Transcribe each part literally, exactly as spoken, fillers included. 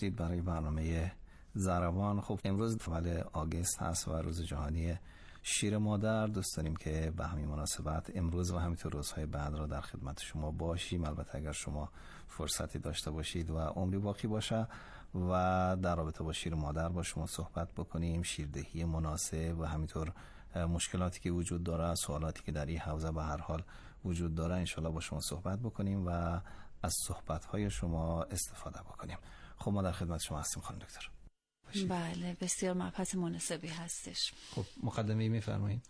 دید برای برنامه ضربان. خب امروز اول آگوست هست و روز جهانی شیر مادر. دوست داریم که به همین مناسبت امروز و همینطور روزهای بعد را در خدمت شما باشیم. البته اگر شما فرصتی داشته باشید و عمری باقی باشه و در رابطه با شیر مادر با شما صحبت بکنیم، شیردهی مناسب و همینطور مشکلاتی که وجود داره، سوالاتی که در این حوزه به هر حال وجود داره، انشالله با شما صحبت بکنیم و از صحبت‌های شما استفاده بکنیم. خب ما در خدمت شما هستیم خانم دکتر. بله، بسیار مبحث مناسبی هستش. خب مقدمه ای می‌فرمایید؟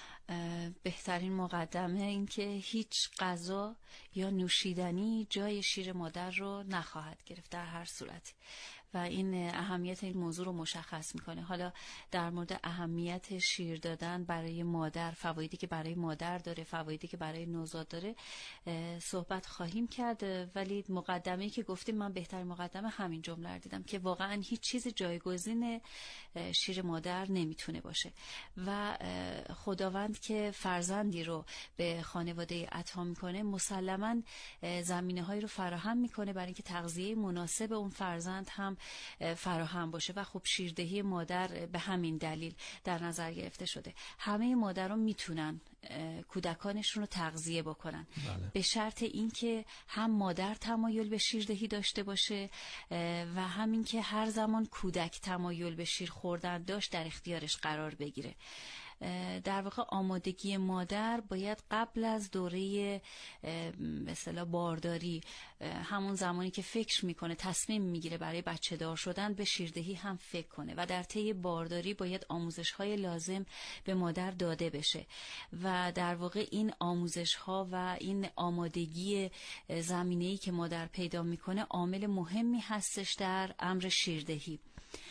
بهترین مقدمه این که هیچ غذا یا نوشیدنی جای شیر مادر رو نخواهد گرفت در هر صورتی و این اهمیت این موضوع رو مشخص میکنه. حالا در مورد اهمیت شیر دادن برای مادر، فوایدی که برای مادر داره، فوایدی که برای نوزاد داره صحبت خواهیم کرد، ولی مقدمه‌ای که گفتیم من بهترین مقدمه همین جمله رو دیدم که واقعا هیچ چیز جایگزین شیر مادر نمیتونه باشه و خداوند که فرزندی رو به خانواده عطا میکنه مسلماً زمینه‌هایی رو فراهم میکنه برای اینکه تغذیه مناسب اون فرزند هم فراهم باشه و خب شیردهی مادر به همین دلیل در نظر گرفته شده. همه مادران میتونن کودکانشون رو تغذیه بکنن، بله. به شرط اینکه هم مادر تمایل به شیردهی داشته باشه و همین که هر زمان کودک تمایل به شیر خوردن داشت در اختیارش قرار بگیره. در واقع آمادگی مادر باید قبل از دوره به اصطلاح بارداری، همون زمانی که فکر میکنه تصمیم میگیره برای بچه دار شدن، به شیردهی هم فکر کنه و در طی بارداری باید آموزش های لازم به مادر داده بشه و در واقع این آموزش ها و این آمادگی زمینه‌ای که مادر پیدا میکنه عامل مهمی هستش در امر شیردهی.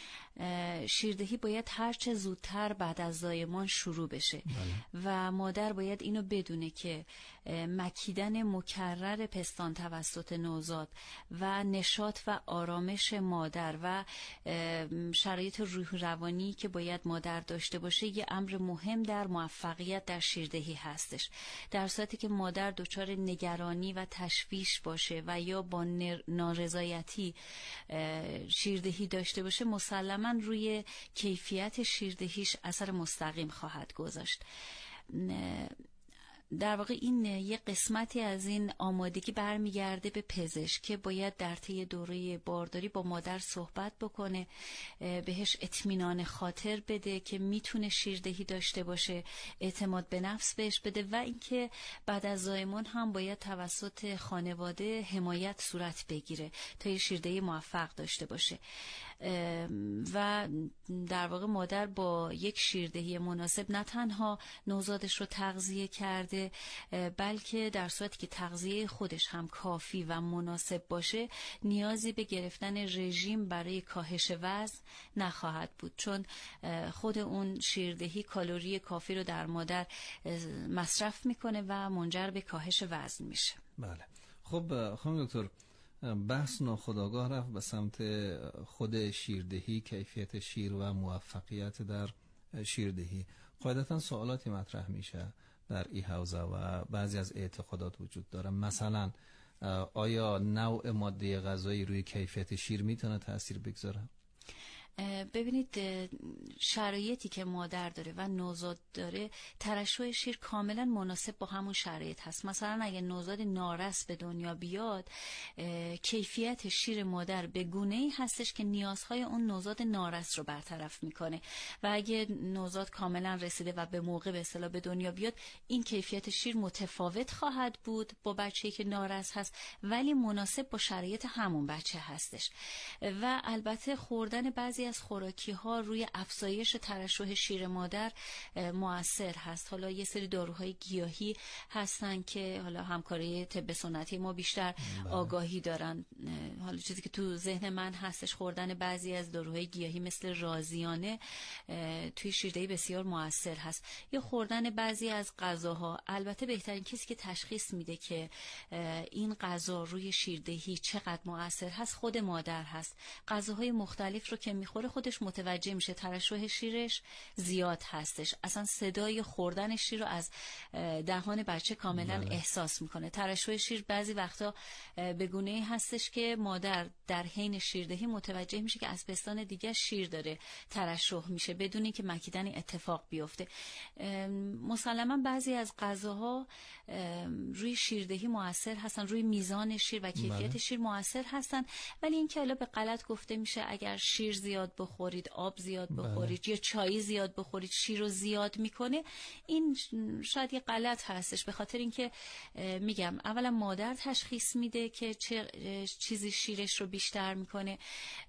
شیردهی باید هرچه زودتر بعد از زایمان شروع بشه، بله. و مادر باید اینو بدونه که مکیدن مکرر پستان توسط نوزاد و نشاط و آرامش مادر و شرایط روح روانی که باید مادر داشته باشه یه امر مهم در موفقیت در شیردهی هستش. در صورتی که مادر دچار نگرانی و تشویش باشه و یا با نارضایتی شیردهی داشته باشه مسلماً روی کیفیت شیردهیش اثر مستقیم خواهد گذاشت. در واقع این یه قسمتی از این آمادگی برمیگرده به پزشک که باید در طی دوره بارداری با مادر صحبت بکنه، بهش اطمینان خاطر بده که میتونه شیردهی داشته باشه، اعتماد به نفس بهش بده و اینکه بعد از زایمان هم باید توسط خانواده حمایت صورت بگیره تا یه شیردهی موفق داشته باشه و در واقع مادر با یک شیردهی مناسب نه تنها نوزادش رو تغذیه کرده بلکه در صورتی که تغذیه خودش هم کافی و مناسب باشه نیازی به گرفتن رژیم برای کاهش وزن نخواهد بود، چون خود اون شیردهی کالری کافی رو در مادر مصرف میکنه و منجر به کاهش وزن میشه. بله. خب خانم دکتر، بحث ناخودآگاه رفت به سمت خود شیردهی، کیفیت شیر و موفقیت در شیردهی. قاعدتا سوالاتی مطرح میشه در این حوزه و بعضی از اعتقادات وجود داره. مثلا آیا نوع ماده غذایی روی کیفیت شیر میتونه تأثیر بگذاره؟ ببینید شرایطی که مادر داره و نوزاد داره ترشح شیر کاملا مناسب با همون شرایط هست. مثلا اگه نوزاد نارس به دنیا بیاد کیفیت شیر مادر به گونه‌ای هستش که نیازهای اون نوزاد نارس رو برطرف میکنه و اگه نوزاد کاملا رسیده و به موقع به اصطلاح به دنیا بیاد این کیفیت شیر متفاوت خواهد بود با بچه‌ای که نارس هست ولی مناسب با شرایط همون بچه هستش. و البته خوردن بعضی از خوراکی ها روی افزایش ترشح شیر مادر مؤثر هست. حالا یه سری داروهای گیاهی هستن که حالا همکاری طب سنتی ما بیشتر بله. آگاهی دارن. حالا چیزی که تو ذهن من هستش خوردن بعضی از داروهای گیاهی مثل رازیانه توی شیردهی بسیار مؤثر هست. یا خوردن بعضی از غذاها. البته بهترین کسی که تشخیص میده که این غذا روی شیردهی چقدر مؤثر هست خود مادر هست. غذاهای مختلف رو که میخوره بخوره خودش متوجه میشه ترشح شیرش زیاد هستش، اصلا صدای خوردن شیر رو از دهان بچه کاملا بله. احساس میکنه. ترشح شیر بعضی وقتا به گونه‌ای هستش که مادر در حین شیردهی متوجه میشه که از پستان دیگه شیر داره ترشح میشه بدون اینکه مکیدن اتفاق بیفته. مسلما بعضی از غذاها روی شیردهی موثر هستن، روی میزان شیر و کیفیت بله. شیر موثر هستن، ولی این که حالا به غلط گفته میشه اگر شیر زیاد بخورید، آب زیاد بخورید بله. یا چای زیاد بخورید شیر رو زیاد میکنه، این شاید یه غلط هستش. به خاطر اینکه میگم اولا مادر تشخیص میده که چه چیزی شیرش رو بیشتر میکنه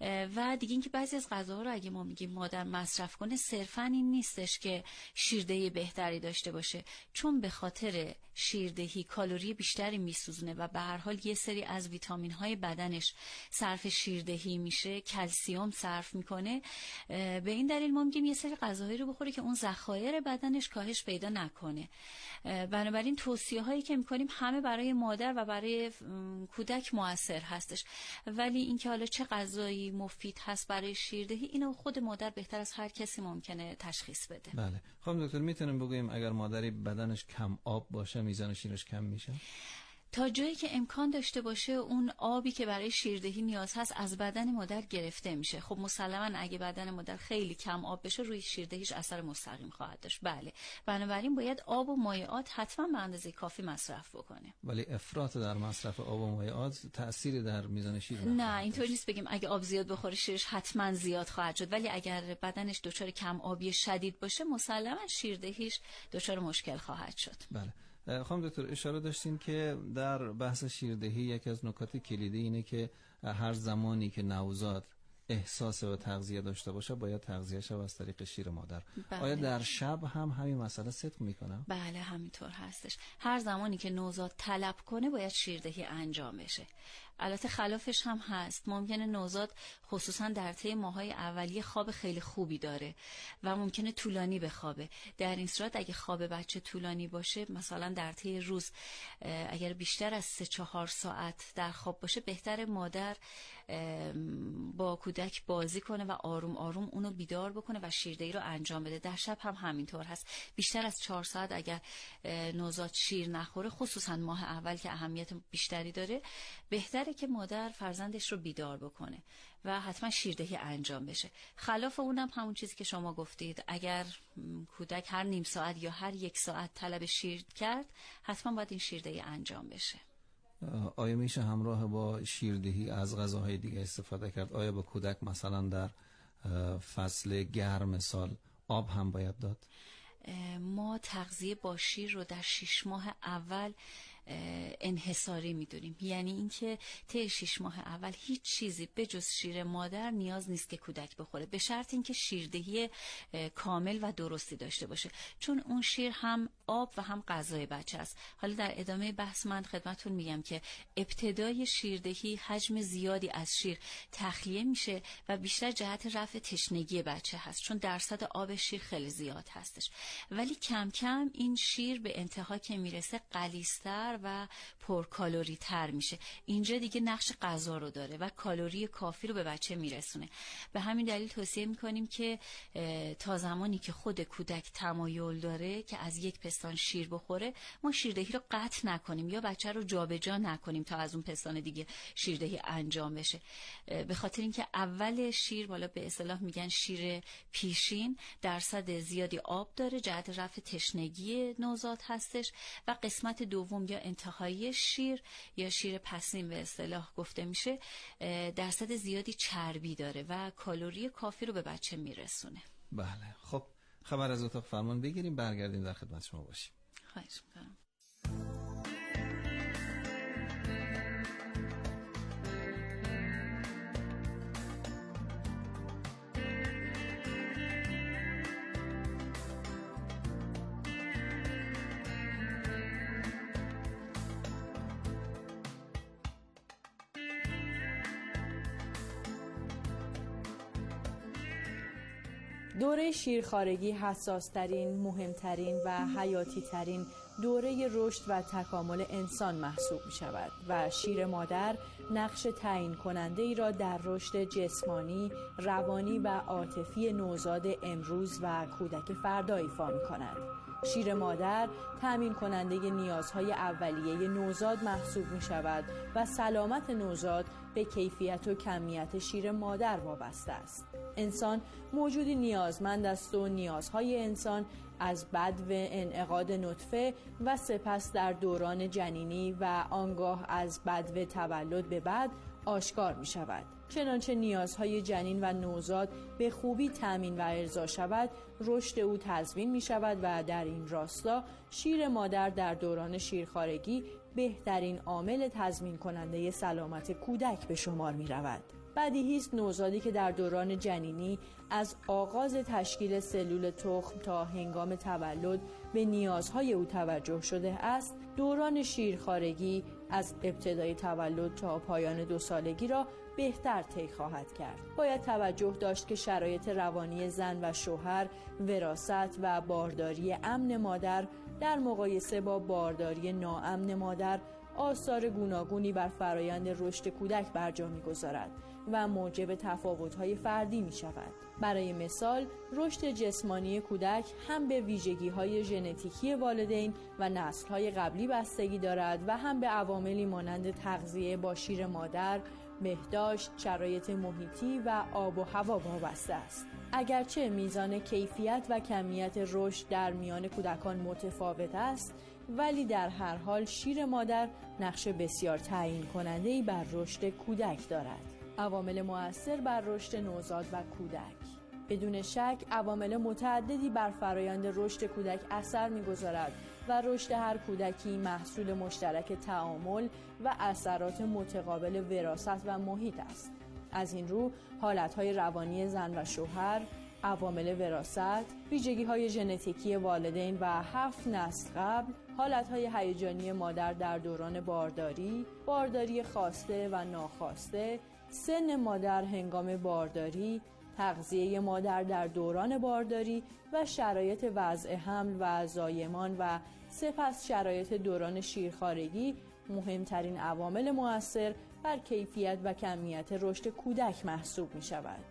و دیگه اینکه بعضی از غذاها رو اگه ما میگیم مادر مصرف کنه صرفا این نیستش که شیردهی بهتری داشته باشه، چون به خاطر شیردهی کالری بیشتری میسوزونه و به هر حال یه سری از ویتامین های بدنش صرف شیردهی میشه، کلسیوم صرف میکنه. به این دلیل ما میگیم یه سری غذاهایی رو بخوره که اون ذخایر بدنش کاهش پیدا نکنه. بنابراین توصیه هایی که میکنیم همه برای مادر و برای کودک موثر هستش، ولی اینکه حالا چه غذایی مفید هست برای شیردهی اینو خود مادر بهتر از هر کسی ممکنه تشخیص بده. بله. خب دکتر میتونیم بگوییم اگر مادری بدنش کم آب باشه میزان شیرش کم میشه؟ تا جایی که امکان داشته باشه اون آبی که برای شیردهی نیاز هست از بدن مادر گرفته میشه. خب مسلما اگه بدن مادر خیلی کم آب بشه روی شیردهیش اثر مستقیم خواهد داشت. بله، بنابراین باید آب و مایعات حتما به اندازه کافی مصرف بکنه. ولی افراط در مصرف آب و مایعات تأثیری در میزان شیر نداره؟ نه، اینطوری نیست بگیم اگه آب زیاد بخوره شیرش حتما زیاد خواهد شد، ولی اگر بدنش دچار کم آبی شدید باشه مسلما شیردهیش دچار مشکل خواهد شد. بله. خانم دکتر اشاره داشتین که در بحث شیردهی یکی از نکات کلیدی اینه که هر زمانی که نوزاد احساس و تغذیه داشته باشه باید تغذیه شه از طریق شیر مادر. بله. آیا در شب هم همین مسئله صدق میکنه؟ بله همینطور هستش. هر زمانی که نوزاد طلب کنه باید شیردهی انجام بشه. البته خلافش هم هست، ممکنه نوزاد خصوصا در طی ماهای اولیه خواب خیلی خوبی داره و ممکنه طولانی بخوابه. در این صورت اگه خواب بچه طولانی باشه، مثلا در طی روز اگر بیشتر از سه چهار ساعت در خواب باشه، بهتر مادر با کودک بازی کنه و آروم آروم اونو بیدار بکنه و شیردهی رو انجام بده. در شب هم همینطور هست. بیشتر از چهار ساعت اگر نوزاد شیر نخوره، خصوصا ماه اول که اهمیت بیشتری داره، بهتره که مادر فرزندش رو بیدار بکنه و حتما شیردهی انجام بشه. خلاف اونم همون چیزی که شما گفتید، اگر کودک هر نیم ساعت یا هر یک ساعت طلب شیر کرد، حتما باید این شیردهی انجام بشه. آیا میشه همراه با شیردهی از غذاهای دیگه استفاده کرد؟ آیا با کودک مثلا در فصل گرم سال آب هم باید داد؟ ما تغذیه با شیر رو در شش ماه اول انحصاری میدونیم، یعنی اینکه طی شش ماه اول هیچ چیزی به جز شیر مادر نیاز نیست که کودک بخوره، به شرط اینکه شیردهی کامل و درستی داشته باشه، چون اون شیر هم آب و هم غذای بچه است. حالا در ادامه بحث من خدمتتون میگم که ابتدای شیردهی حجم زیادی از شیر تخلیه میشه و بیشتر جهت رفع تشنگی بچه هست، چون درصد آب شیر خیلی زیاد هستش، ولی کم کم این شیر به انتها که میرسه غلیظتر و پرکالری تر میشه. اینجا دیگه نقش غذا رو داره و کالری کافی رو به بچه میرسونه. به همین دلیل توصیه میکنیم که تا زمانی که خود کودک تمایل داره که از یک پستان شیر بخوره، ما شیردهی رو قطع نکنیم یا بچه رو جابجا نکنیم تا از اون پستان دیگه شیردهی انجام بشه. به خاطر اینکه اول شیر، بالا به اصطلاح میگن شیر پیشین، درصد زیادی آب داره، جهت رفع تشنگی نوزاد هستش، و قسمت دوم یا انتهایی شیر یا شیر پسین به اصطلاح گفته میشه، درصد زیادی چربی داره و کالری کافی رو به بچه میرسونه. بله. خب خبر از اتاق فرمان بگیریم، برگردیم در خدمت شما باشیم. خواهش می‌کنم. دوره شیرخوارگی حساس ترین، مهمترین و حیاتی ترین دوره رشد و تکامل انسان محسوب می شود و شیر مادر نقش تعیین کننده ای را در رشد جسمانی، روانی و عاطفی نوزاد امروز و کودک فردا ایفا می کند. شیر مادر تامین کننده نیازهای اولیه نوزاد محسوب می شود و سلامت نوزاد به کیفیت و کمیت شیر مادر وابسته است. انسان موجودی نیازمند است و نیازهای انسان از بدو انعقاد نطفه و سپس در دوران جنینی و آنگاه از بدو تولد به بعد آشکار می شود. چنانچه نیازهای جنین و نوزاد به خوبی تامین و ارضا شود، رشد او تضمین می شود و در این راستا شیر مادر در دوران شیرخوارگی بهترین عامل تضمین کننده سلامت کودک به شمار می رود. بدیهی است نوزادی که در دوران جنینی از آغاز تشکیل سلول تخم تا هنگام تولد به نیازهای او توجه شده است، دوران شیرخوارگی از ابتدای تولد تا پایان دو سالگی را بهتر طی خواهد کرد. باید توجه داشت که شرایط روانی زن و شوهر، وراثت و بارداری امن مادر در مقایسه با بارداری ناامن مادر آثار گوناگونی بر فرایند رشد کودک برجا می‌گذارد و موجب تفاوت‌های فردی می‌شود. برای مثال، رشد جسمانی کودک هم به ویژگی‌های ژنتیکی والدین و نسل‌های قبلی بستگی دارد و هم به عواملی مانند تغذیه با شیر مادر، بهداشت، شرایط محیطی و آب و هوا وابسته است. اگرچه میزان کیفیت و کمیت رشد در میان کودکان متفاوت است، ولی در هر حال شیر مادر نقش بسیار تعیین کننده‌ای بر رشد کودک دارد. عوامل مؤثر بر رشد نوزاد و کودک. بدون شک عوامل متعددی بر فرایند رشد کودک اثر می‌گذارد و رشد هر کودکی محصول مشترک تعامل و اثرات متقابل وراثت و محیط است. از این رو حالت‌های روانی زن و شوهر، عوامل وراثت، ویژگی‌های ژنتیکی والدین و هفت نسل قبل، حالت‌های هیجانی مادر در دوران بارداری، بارداری خواسته و ناخواسته، سن مادر هنگام بارداری، تغذیه مادر در دوران بارداری و شرایط وضع حمل و زایمان و سپس شرایط دوران شیرخوارگی مهمترین عوامل مؤثر بر کیفیت و کمیت رشد کودک محسوب می شود.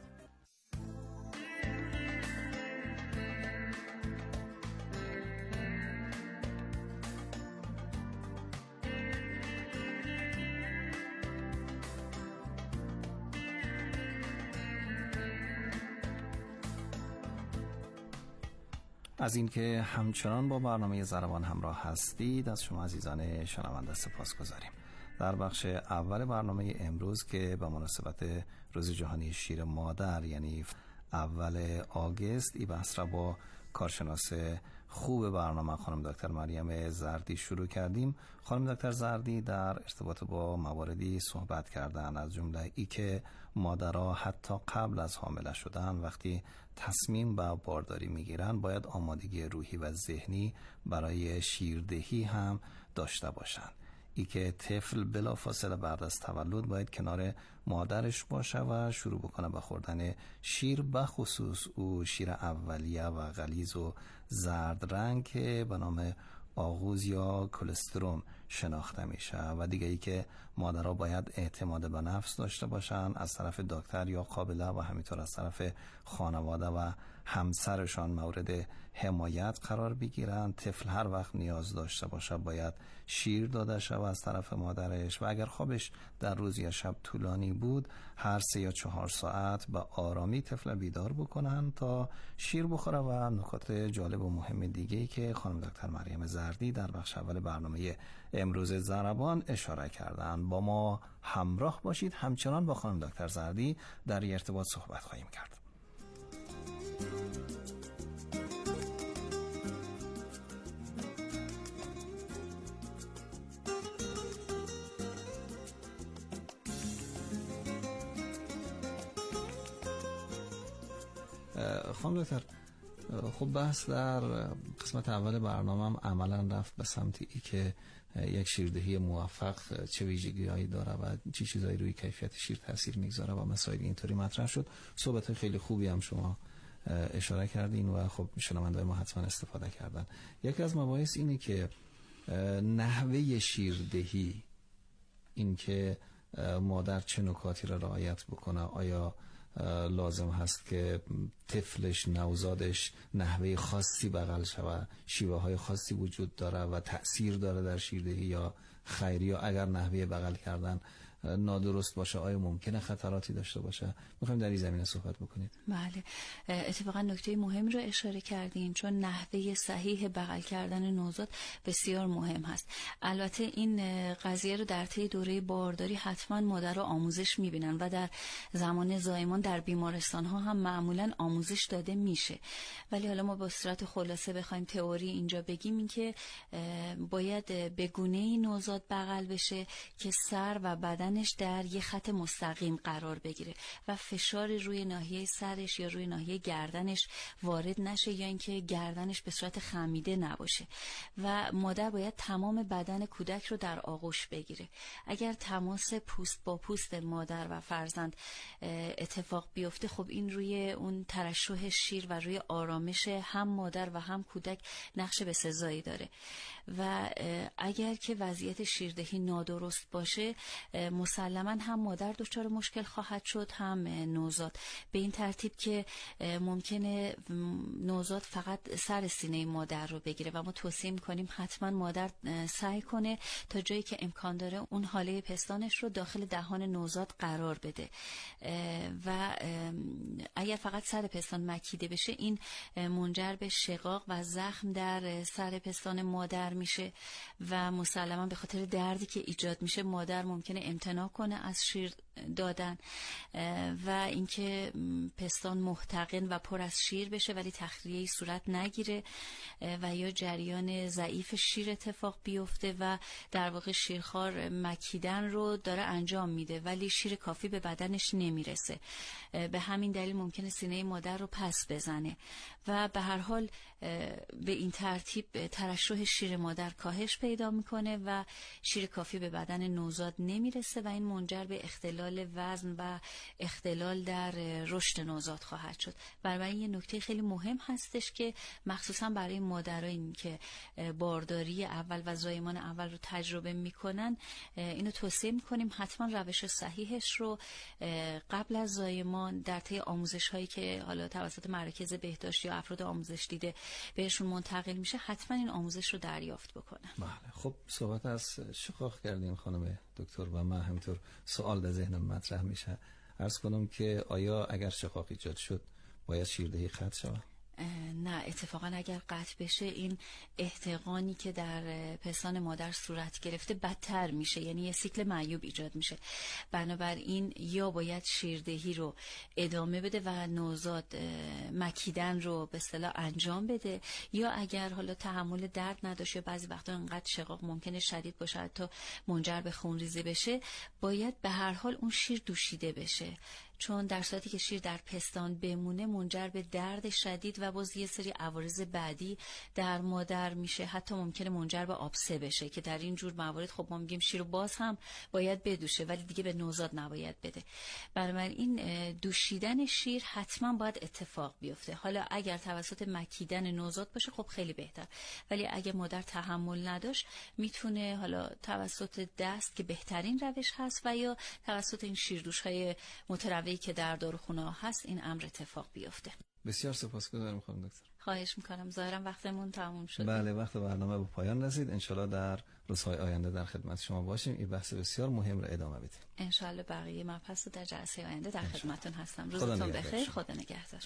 از اینکه همچنان با برنامه ضربان همراه هستید از شما عزیزان شنونده سپاس گذاریم. در بخش اول برنامه امروز که به مناسبت روز جهانی شیر مادر یعنی اول آگوست این بحث را با کارشناس خوب برنامه خانم دکتر مریم زردی شروع کردیم. خانم دکتر زردی در ارتباط با مواردی صحبت کردن، از جمله ای که مادرها حتی قبل از حامله شدن وقتی تصمیم به بارداری میگیرن باید آمادگی روحی و ذهنی برای شیردهی هم داشته باشند. ای که طفل بلافاصله بعد از تولد باید کنار مادرش باشه و شروع بکنه به خوردن شیر، بخصوص او شیر اولیه و غلیظ و زرد رنگ که به نام آغوز یا کلستروم شناخته میشه. و دیگه ای که مادرها باید اعتماد به نفس داشته باشن از طرف دکتر یا قابله و همینطور از طرف خانواده و همسرشان مورد حمایت قرار بگیرن. طفل هر وقت نیاز داشته باشه باید شیر داده شود از طرف مادرش و اگر خوابش در روز یا شب طولانی بود هر سه یا چهار ساعت به آرامی طفل بیدار بکنن تا شیر بخوره. و نکات جالب و مهم دیگه‌ای که خانم دکتر مریم زردی در بخش اول برنامه امروز ضربان اشاره کردن. با ما همراه باشید، همچنان با خانم دکتر زردی در ارتباط صحبت خواهیم کرد. خانم دکتر، خب بحث در قسمت اول برنامه هم عملا رفت به سمتی که یک شیردهی موفق چه ویژگی‌هایی داره و چه چیزایی روی کیفیت شیر تاثیر میگذاره و مسائل اینطوری مطرح شد. صحبت خیلی خوبی هم شما اشاره کردین و خب شنونده‌های ما حتما استفاده کردن. یکی از مباحث اینه که نحوه شیردهی، این که مادر چه نکاتی را رعایت بکنه، آیا لازم هست که طفلش نوزادش نحوه خاصی بغل شود، شیوه های خاصی وجود داره و تأثیر داره در شیردهی یا خیری، یا اگر نحوه بغل کردن نادرست باشه آیا ممکنه خطراتی داشته باشه؟ میخوایم در این زمینه صحبت بکنید. بله، اتفاقا نکته مهمی رو اشاره کردین، چون نحوه صحیح بغل کردن نوزاد بسیار مهم هست. البته این قضیه رو در طی دوره بارداری حتما مادر رو آموزش میبینن و در زمان زایمان در بیمارستان ها هم معمولا آموزش داده میشه، ولی حالا ما با صورت خلاصه بخوایم تئوری اینجا بگیم این که باید به گونه‌ای نوزاد بغل بشه که سر و بدن در یه خط مستقیم قرار بگیره و فشار روی ناحیه سرش یا روی ناحیه گردنش وارد نشه، یا اینکه گردنش به صورت خمیده نباشه و مادر باید تمام بدن کودک رو در آغوش بگیره. اگر تماس پوست با پوست مادر و فرزند اتفاق بیفته، خب این روی اون ترشح شیر و روی آرامش هم مادر و هم کودک نقش بسزایی داره و اگر که وضعیت شیردهی نادرست باشه مسلماً هم مادر دچار مشکل خواهد شد هم نوزاد، به این ترتیب که ممکنه نوزاد فقط سر سینه مادر رو بگیره و ما توصیه می‌کنیم حتما مادر سعی کنه تا جایی که امکان داره اون حاله پستانش رو داخل دهان نوزاد قرار بده و اگر فقط سر پستان مکیده بشه این منجر به شقاق و زخم در سر پستان مادر میشه و مسلماً به خاطر دردی که ایجاد میشه مادر ممکنه امتناع کنه از شیر دادن و اینکه پستان محتقن و پر از شیر بشه ولی تخلیه‌ای صورت نگیره و یا جریان ضعیف شیر اتفاق بیفته و در واقع شیرخوار مکیدن رو داره انجام میده ولی شیر کافی به بدنش نمیرسه. به همین دلیل ممکنه سینه مادر رو پس بزنه و به هر حال به این ترتیب ترشح شیر مادر کاهش پیدا میکنه و شیر کافی به بدن نوزاد نمیرسه و این منجر به اختلال وزن و اختلال در رشد نوزاد خواهد شد. بنابراین یه نکته خیلی مهم هستش که مخصوصا برای مادرایی که بارداری اول و زایمان اول رو تجربه میکنن اینو توصیه میکنیم حتما روش صحیحش رو قبل از زایمان در طی آموزش هایی که حالا توسط مراکز بهداشت یا افراد آموزش دیده بهشون منتقل میشه حتما این آموزش رو دریافت بکنن. بله، خب صحبت از شقاق کردیم خانم دکتر و من همینطور سوال در ذهنم مطرح میشه. عرض کنم که آیا اگر شقاق ایجاد شد باید شیردهی قطع شود؟ نه، اتفاقا اگر قطع بشه این احتقانی که در پستان مادر صورت گرفته بدتر میشه، یعنی یه سیکل معیوب ایجاد میشه. بنابراین یا باید شیردهی رو ادامه بده و نوزاد مکیدن رو به اصطلاح انجام بده، یا اگر حالا تحمل درد نداشت یا بعضی وقتا انقدر شقاق ممکنه شدید باشه حتی منجر به خونریزی بشه، باید به هر حال اون شیر دوشیده بشه، چون در صورتی که شیر در پستان بمونه منجر به درد شدید و باز یه سری عوارض بعدی در مادر میشه، حتی ممکنه منجر به آبسه بشه که در این جور موارد خب ما میگیم شیر رو باز هم باید بدوشه ولی دیگه به نوزاد نباید بده. بنابراین دوشیدن شیر حتما باید اتفاق بیفته. حالا اگر توسط مکیدن نوزاد باشه خب خیلی بهتر، ولی اگه مادر تحمل نداشت میتونه حالا توسط دست که بهترین روش هست و یا توسط این شیردوش‌های متنوعی که در داروخونه هست این امر اتفاق بیفته. بسیار سپاسگزارم خانم دکتر. خواهش میکنم. ظاهرا وقتمون تموم شد. بله، وقت برنامه به پایان رسید. انشالله در روزهای آینده در خدمت شما باشیم. این بحث بسیار مهم رو ادامه بدیم. انشالله بقیه مباحث رو در جلسه آینده در خدمتتون هستم. روزتون بخیر. خدا نگهدار.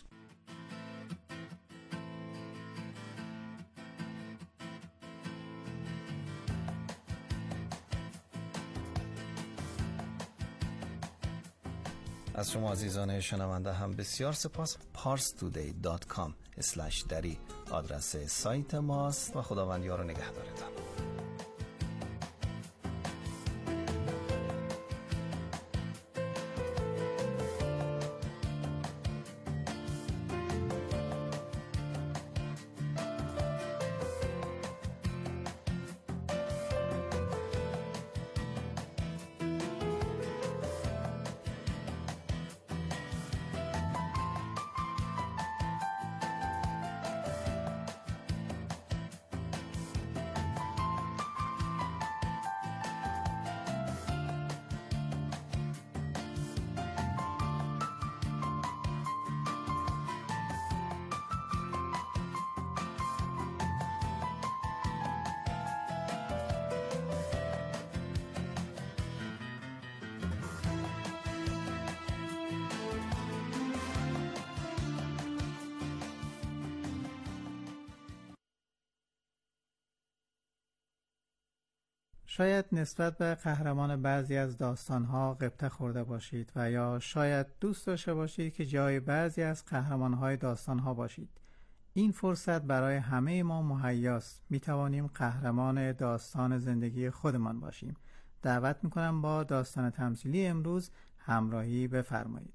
از شما عزیزان شنونده هم بسیار سپاس. پارس تودی دات کام اسلش دری آدرس سایت ماست و خداوند یار و نگهدارتان. شاید نسبت به قهرمان بعضی از داستان‌ها غبطه خورده باشید و یا شاید دوست داشته باشید که جای بعضی از قهرمان‌های داستان‌ها باشید. این فرصت برای همه ما مهیاست. می‌توانیم قهرمان داستان زندگی خودمان باشیم. دعوت می‌کنم با داستان تمثیلی امروز همراهی بفرمایید.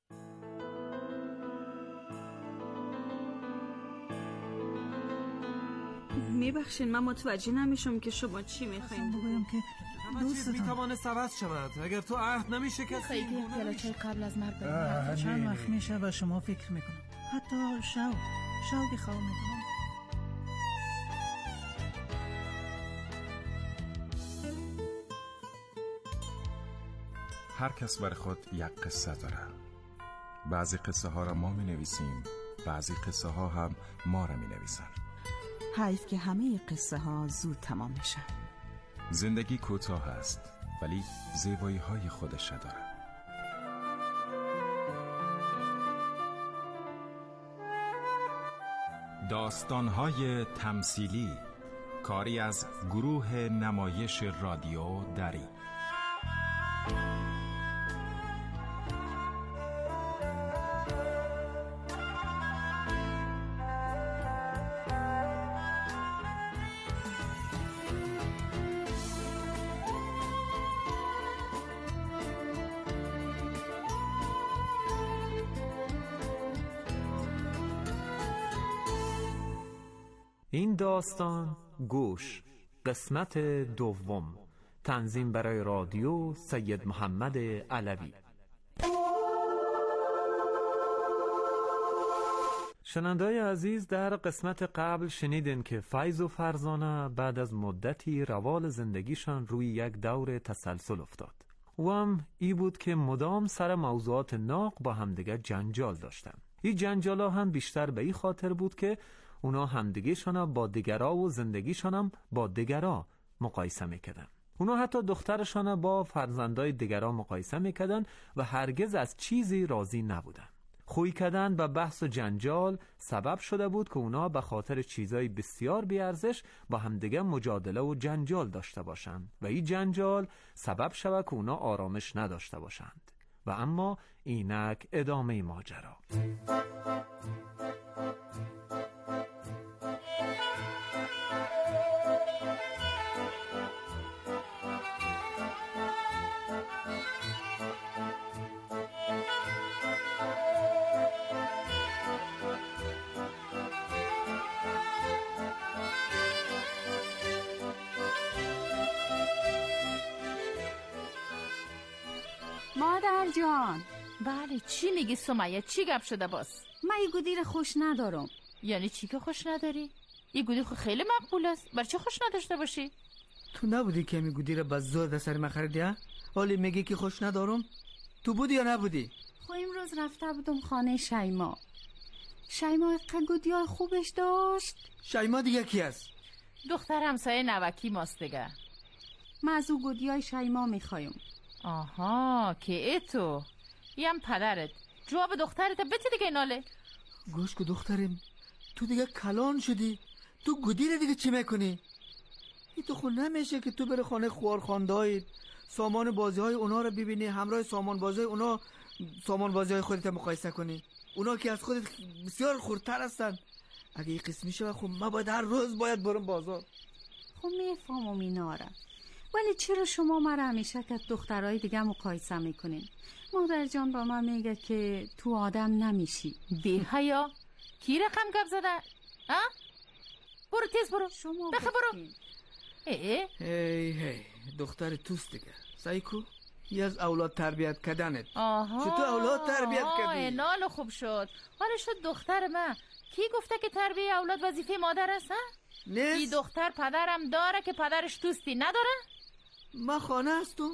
میبخشین من متوجه نمیشم که شما چی میخواین بگویم که دوست میتوانه عوض شود اگر تو عهد نمیشه که خیلی یک پیاله قبل از مرگ بریم. چند وقت میشه و شما فکر میکنم حتی شو شو بخواه میکنم. هر کس بر خود یک قصه داره. بعضی قصه ها را ما می نویسیم، بعضی قصه ها هم ما را می نویسن. حیف که همه قصه ها زود تمام میشن. زندگی کوتاه است ولی زیبایی های خودش داره. داستان های تمثیلی، کاری از گروه نمایش رادیو دری. این داستان گوش، قسمت دوم، تنظیم برای رادیو سید محمد علوی. شنونده‌های عزیز، در قسمت قبل شنیدین که فیض و فرزانه بعد از مدتی روال زندگیشان روی یک دور تسلسل افتاد. و هم ای بود که مدام سر موضوعات ناق با همدیگر جنجال داشتن. این جنجالا هم بیشتر به این خاطر بود که اونا همدیگه‌شان با دیگرا و زندگیشان هم با دیگرا مقایسه میکردن. اونا حتی دخترشان با فرزندای دیگرا مقایسه میکردن و هرگز از چیزی راضی نبودن. خوی کردن و بحث و جنجال سبب شده بود که اونا به خاطر چیزای بسیار بیارزش با همدیگه مجادله و جنجال داشته باشند و این جنجال سبب شود که اونا آرامش نداشته باشند. و اما اینک ادامه ماجرا. مادر جان. بله چی میگی سمیه؟ چی گپ شده باز؟ من یه گودیر خوش ندارم. یعنی چی که خوش نداری؟ یه گودیر خو خیلی مقبول است. برای چه خوش نداشته باشی؟ تو نبودی که می گودیر با زور در سر من خریدی؟ ولی میگی که خوش ندارم؟ تو بودی یا نبودی؟ خو امروز رفته بودم خانه شیما. شیما که گودیای خوبش داشت. شیما دیگه کی است؟ دختر همسایه نوکی ماست دیگه. من از او گودیای شیما میخوایم. آها که ای تو یم پدرت جواب دخترت بتی دیگه ناله. گوش که دخترم تو دیگه کلان شدی. تو گودیر دیگه چی میکنی؟ ای تو خود نمیشه که تو بره خانه خوارخاندهایت سامان بازی های اونا رو ببینی، همراه سامان بازی های اونا سامان بازی های خودت مقایسه کنی. اونا که از خودت بسیار خورتر هستن. اگه این قسمی شود خب من باید هر روز باید برم بازار. خب میفهمم اینا را، ولی چرا شما مرا همیشه که دخترای دیگه مقایسه میکنین؟ مادر جان با من میگه که تو آدم نمیشی. بی حیا کی رقم گپ زده؟ ها؟ برو تیز برو. شما بخه برو. ای هی هی دختر توست دیگه. سایکو یه از اولاد تربیت کردنت. آها چطور اولاد تربیت کردی؟ نال خوب شد. حالا شد دختر من. کی گفته که تربیت اولاد وظیفه مادر است؟ نیست. این دختر پدرم داره که پدرش توستی نداره؟ ما خانه هستم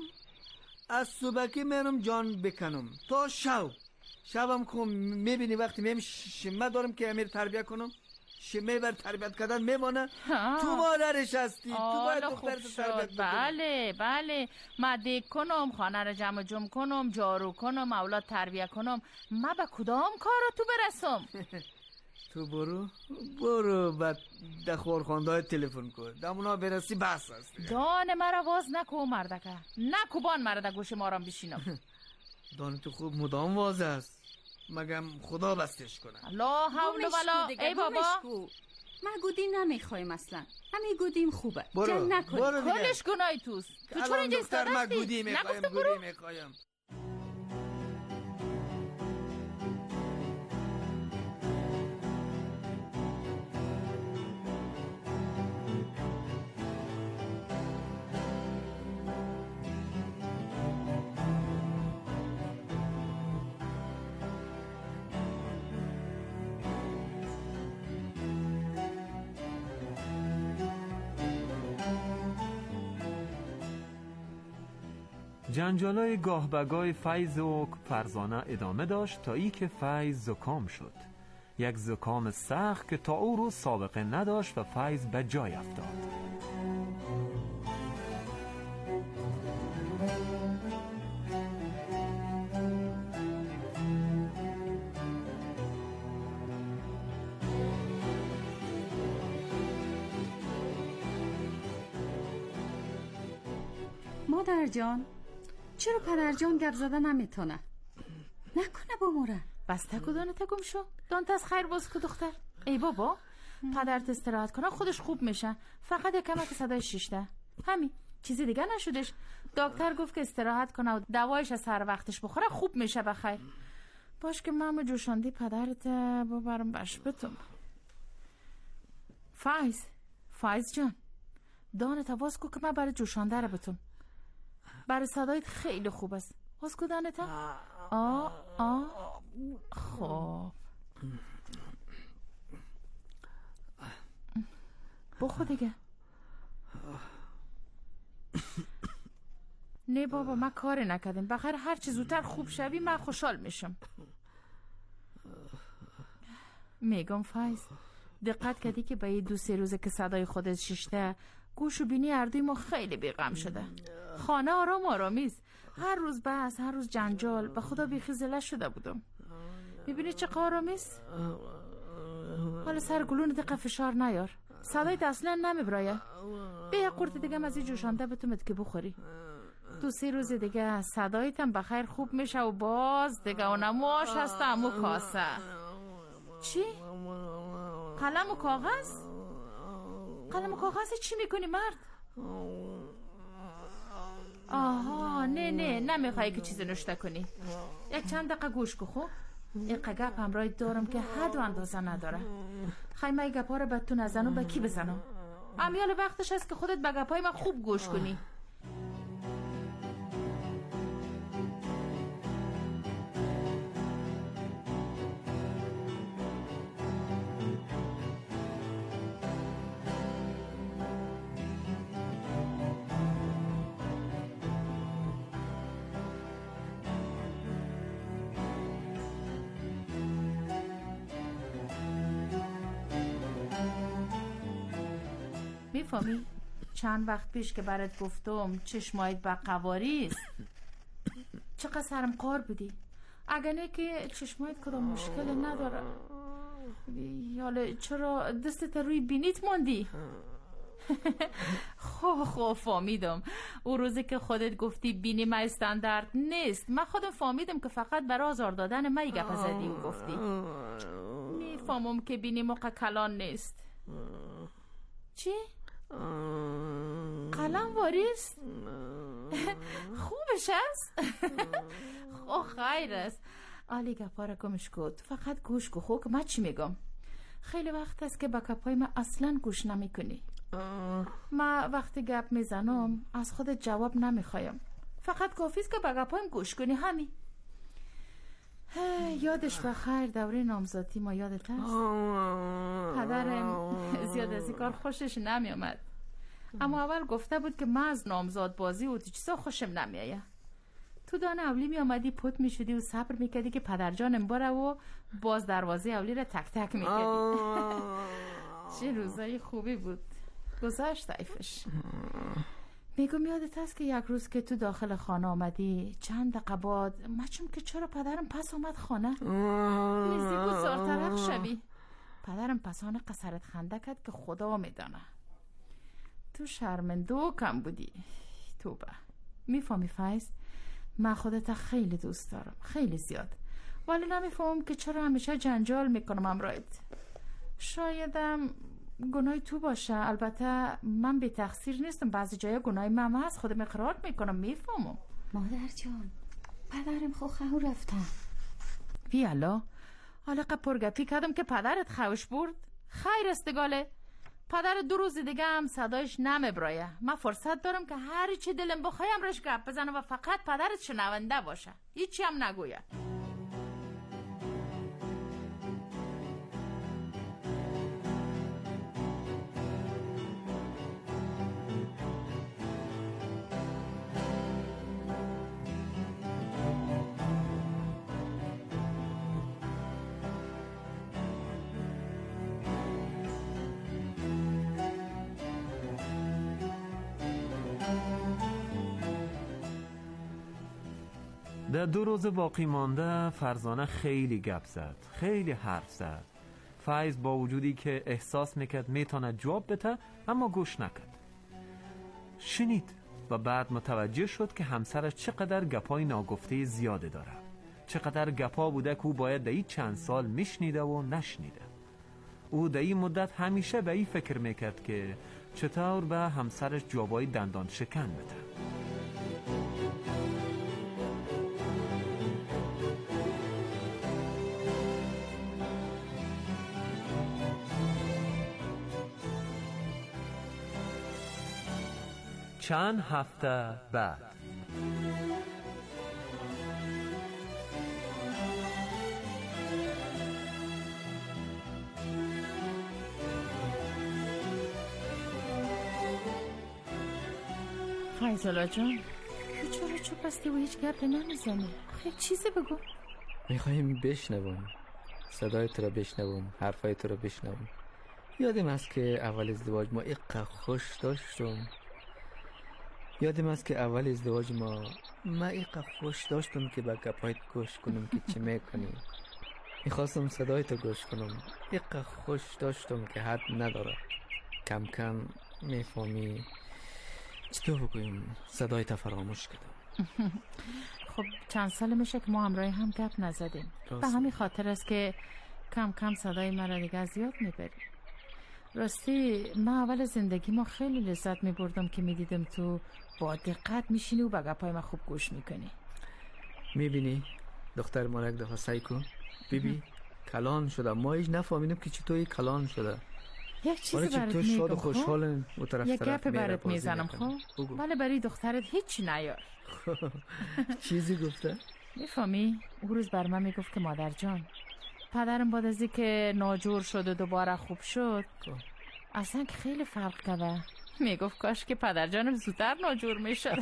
از صبحکی میرم جان بکنم تا شب. شبم که میبینی وقتی میم شمه دارم که امیر تربیت کنم، شمه بر تربیت کردن میمانه. تو مادرش هستی، تو باید دخترت تربیت کنی. بله بله من دیگ کنم، خانه رو جمع جمع کنم، جارو کنم، اولاد تربیت کنم. من به کدام کار تو برسم؟ تو برو برو بعد در خورخانده های تلفن کن دمونا برسی بس هست. دان مرا واز نکو مردکه نکوبان مرا در گوش مارم بشینم. دان تو خوب مدام واز است مگم خدا بستش کنه. لا حول ولا ای بابا ما گودیم نمیخوایم اصلا همین گودیم خوبه. برو برو دیگه کلش گناهی توست. تو چرا اینجا استاد هستی؟ من گودی میخوایم گودی میخوایم. جنجالای گاه به گاه فیض و فرزانه ادامه داشت تا ای که فیض زکام شد. یک زکام سخت که تا او روز سابقه نداشت و فیض به جای افتاد. مادر جان چرا پدر جان گپ زدن نمیتونه؟ نکنه بموره. بسته کو دانه گم شو. دانت از خیر باز کو دختر. ای بابا پدرت استراحت کنه خودش خوب میشه. فقط یک کمک صدای شیشته. همین چیزی دیگه نشدش. دکتر گفت که استراحت کنه و دوایش از سر وقتش بخوره خوب میشه بخیر. باش که ماما جوشاندی پدرت ببرم بش بتون. فایز فایز جان دانت واز کو که من برای جوشانده رو بتون. برای صدایت خیلی خوب است. باز کدانتا؟ آه آه خوب بخور دیگه. نه بابا ما کاری نکردیم بخیر هر چی زودتر خوب شوی من خوشحال میشم. میگم فایز دقت کردی که به این دو سه روزه که صدای خودت شیشته گوش و بینی اردوی ما خیلی بیغم شده. خانه آرام آرامیست. هر روز بحث هر روز جنجال. به خدا بیخی زله شده بودم. میبینی چه آرامیست؟ حالا سر گلون دقیقه فشار نیار. صدایت اصلا نمیبرایه. به یک قورت دیگه از این جوشانده بتومت که بخوری. دو سه روز دیگه صدایتم بخیر خوب میشه و باز دیگه اونماش هست امو کاسه. چی؟ قلم و کاغذ؟ قلم و کاغذ چی میکنی مرد؟ آها نه نه نمیخوایی که چیز نوشته کنی. یک چند دقیقه گوش کو خب. این گپ همراهی دارم که حد و اندازه نداره. خیمه ای گپا رو به تو نزنم به کی بزنم؟ امیال وقتش هست که خودت به گپای من خوب گوش کنی. میفهمی؟ چند وقت پیش که برات گفتم چشمایت با قواریست چقدر سرم قار بودی. اگه نه که چشمایت کدام مشکل نداره. حالا چرا دستت روی بینیت موندی؟ خب خب فهمیدم. اون روزی که خودت گفتی بینی ما استاندارد نیست من خودم فهمیدم که فقط برای آزار دادن ما گپ زدی و گفتی. میفهمم که بینی موقع کلان نیست. چی؟ قلم واریست؟ خوبش است؟ خب خیر است. آلی گپا را گمش کن. تو فقط گوش کو خب که من چی میگم. خیلی وقت است که با گپای من اصلا گوش نمی کنی. من وقتی گپ میزنم از خودت جواب نمیخوایم. فقط کافیست که با گپایم گوش کنی همین. یادش بخیر دوره نامزادی ما یادت هست؟ پدرم زیاد از این کار خوشش نمی آمد. اما اول گفته بود که من از نامزاد بازی و چیزا خوشم نمیایه. تو دان اولی می آمدی پت می شدی و صبر می کردی که پدر جانم بره و باز دروازه اولی را تک تک می کردی. چه روزای خوبی بود. گذشت ایفش. میگم یادت هست که یک روز که تو داخل خانه آمدی چند دقیقه بعد مچم که چرا پدرم پس آمد خانه میزی بود زارترق شوی. پدرم پسان قصرت خنده کرد که خدا میدانه. تو شرمنده و کم بودی. توبه. میفهمی فیض؟ من خودت خیلی دوست دارم، خیلی زیاد، ولی نمیفهمم که چرا همیشه جنجال میکنم امرایت. شایدم گناه تو باشه. البته من بی تقصیر نیستم، بعضی جای گناه من هست، خودم اقرار میکنم. میفهمم مادر جان، پدرم خو خو رفتن. بیالا حالا پرگپی کردم که پدرت خوش برد. خیر استگاله. پدر دو روز دیگه هم صدایش نمیبرایه. من فرصت دارم که هر چی دلم بخوایم روش گپ بزنم و فقط پدرت شنونده باشه، هیچی هم نگوید. در دو روز باقی مانده فرزانه خیلی گپ زد، خیلی حرف زد. فیض با وجودی که احساس میکرد میتونه جواب بده اما گوش نکرد. شنید و بعد متوجه شد که همسرش چقدر گپای ناگفته زیاده داره، چقدر گپا بوده که او باید در این چند سال میشنیده و نشنیده. او در این مدت همیشه به این فکر میکرد که چطور به همسرش جوابای دندان شکن بده. چند هفته بعد فیضالا جان، تو چرا چوب بستی و هیچ گپ نمیزنی؟ خیلی چیزی بگو. میخوایم بشنوم صدای تو رو، بشنوم حرفای تو رو، بشنوم. یادم است که اول ازدواج ما اقا خوش داشتم. یادم است که اول ازدواج ما ما اقا خوش داشتم که با گپایت گوش کنم که چی میکنی. میخواستم صدای تو گوش کنم. اقا خوش داشتم که حد نداره. کم کم میفهمی چطور بگویم صدای تا فراموش کردم. خب چند سال میشه که ما همراه هم گپ نزدیم. به همین خاطر است که کم کم صدای مرا دیگه زیاد میبری. راستی من اول زندگی ما خیلی لذت میبردم که میدیدم تو با دقت میشینی و به گپای من خوب گوش میکنی. میبینی دختر ما یک دفعه سعی کن ببین کلان شده. ما هیچ نفهمیدیم که چطوری کلان شده. یک چیزی برات میگم. شاد و خوشحال و طرف یک طرف گپ برات میزنم. خب ولی برای دخترت هیچی نیار. چیزی گفته؟ میفهمی اون روز بر من میگفت که مادر جان، پدرم بعد از اینکه ناجور شد و دوباره خوب شد اصلا خیلی فرق کرده. میگفت کاش که پدر جانم زودتر ناجور میشد.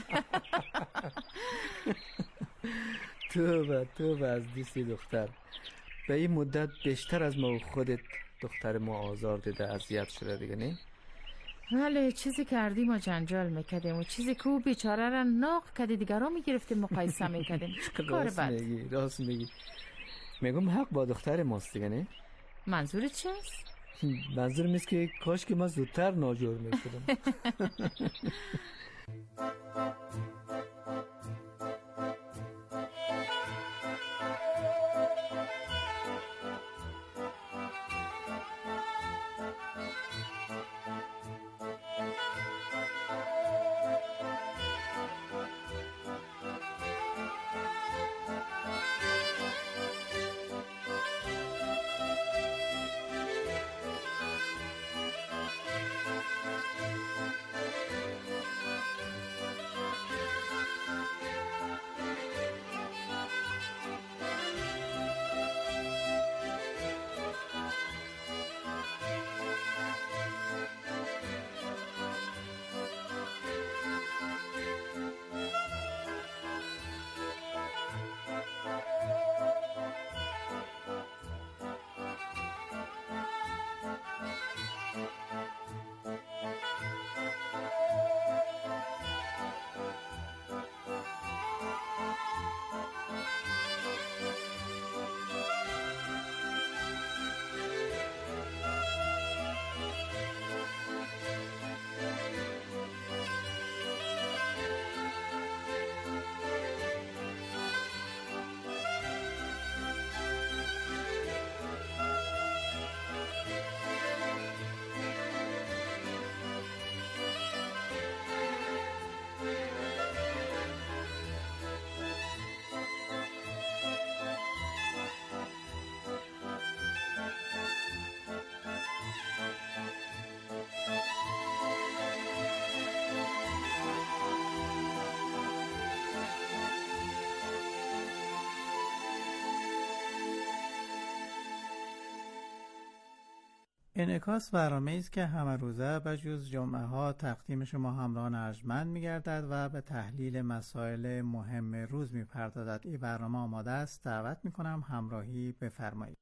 توبه توبه از دیسی دختر. به این مدت بیشتر از ما و خودت دختر ما آزار دیده، اذیت شده دیگه نه؟ ولی چیزی کردیم و جنجال میکردیم و چیزی که او بیچاره را ناق کردی دیگران میگرفتیم مقایسه میکردیم. کار بد. راست میگی راست میگی. میگم حق با دختر ماست دیگه نه؟ منظورت چیست؟ منظورم است که کاش که من زودتر ناجور میشدم. انعکاس برنامه‌ای است که همه روزه به جز جمعه ها تقدیم شما همراهان ارجمند می‌گردد و به تحلیل مسائل مهم روز می‌پردازد. این برنامه آماده است. دعوت می‌کنم همراهی بفرمایید.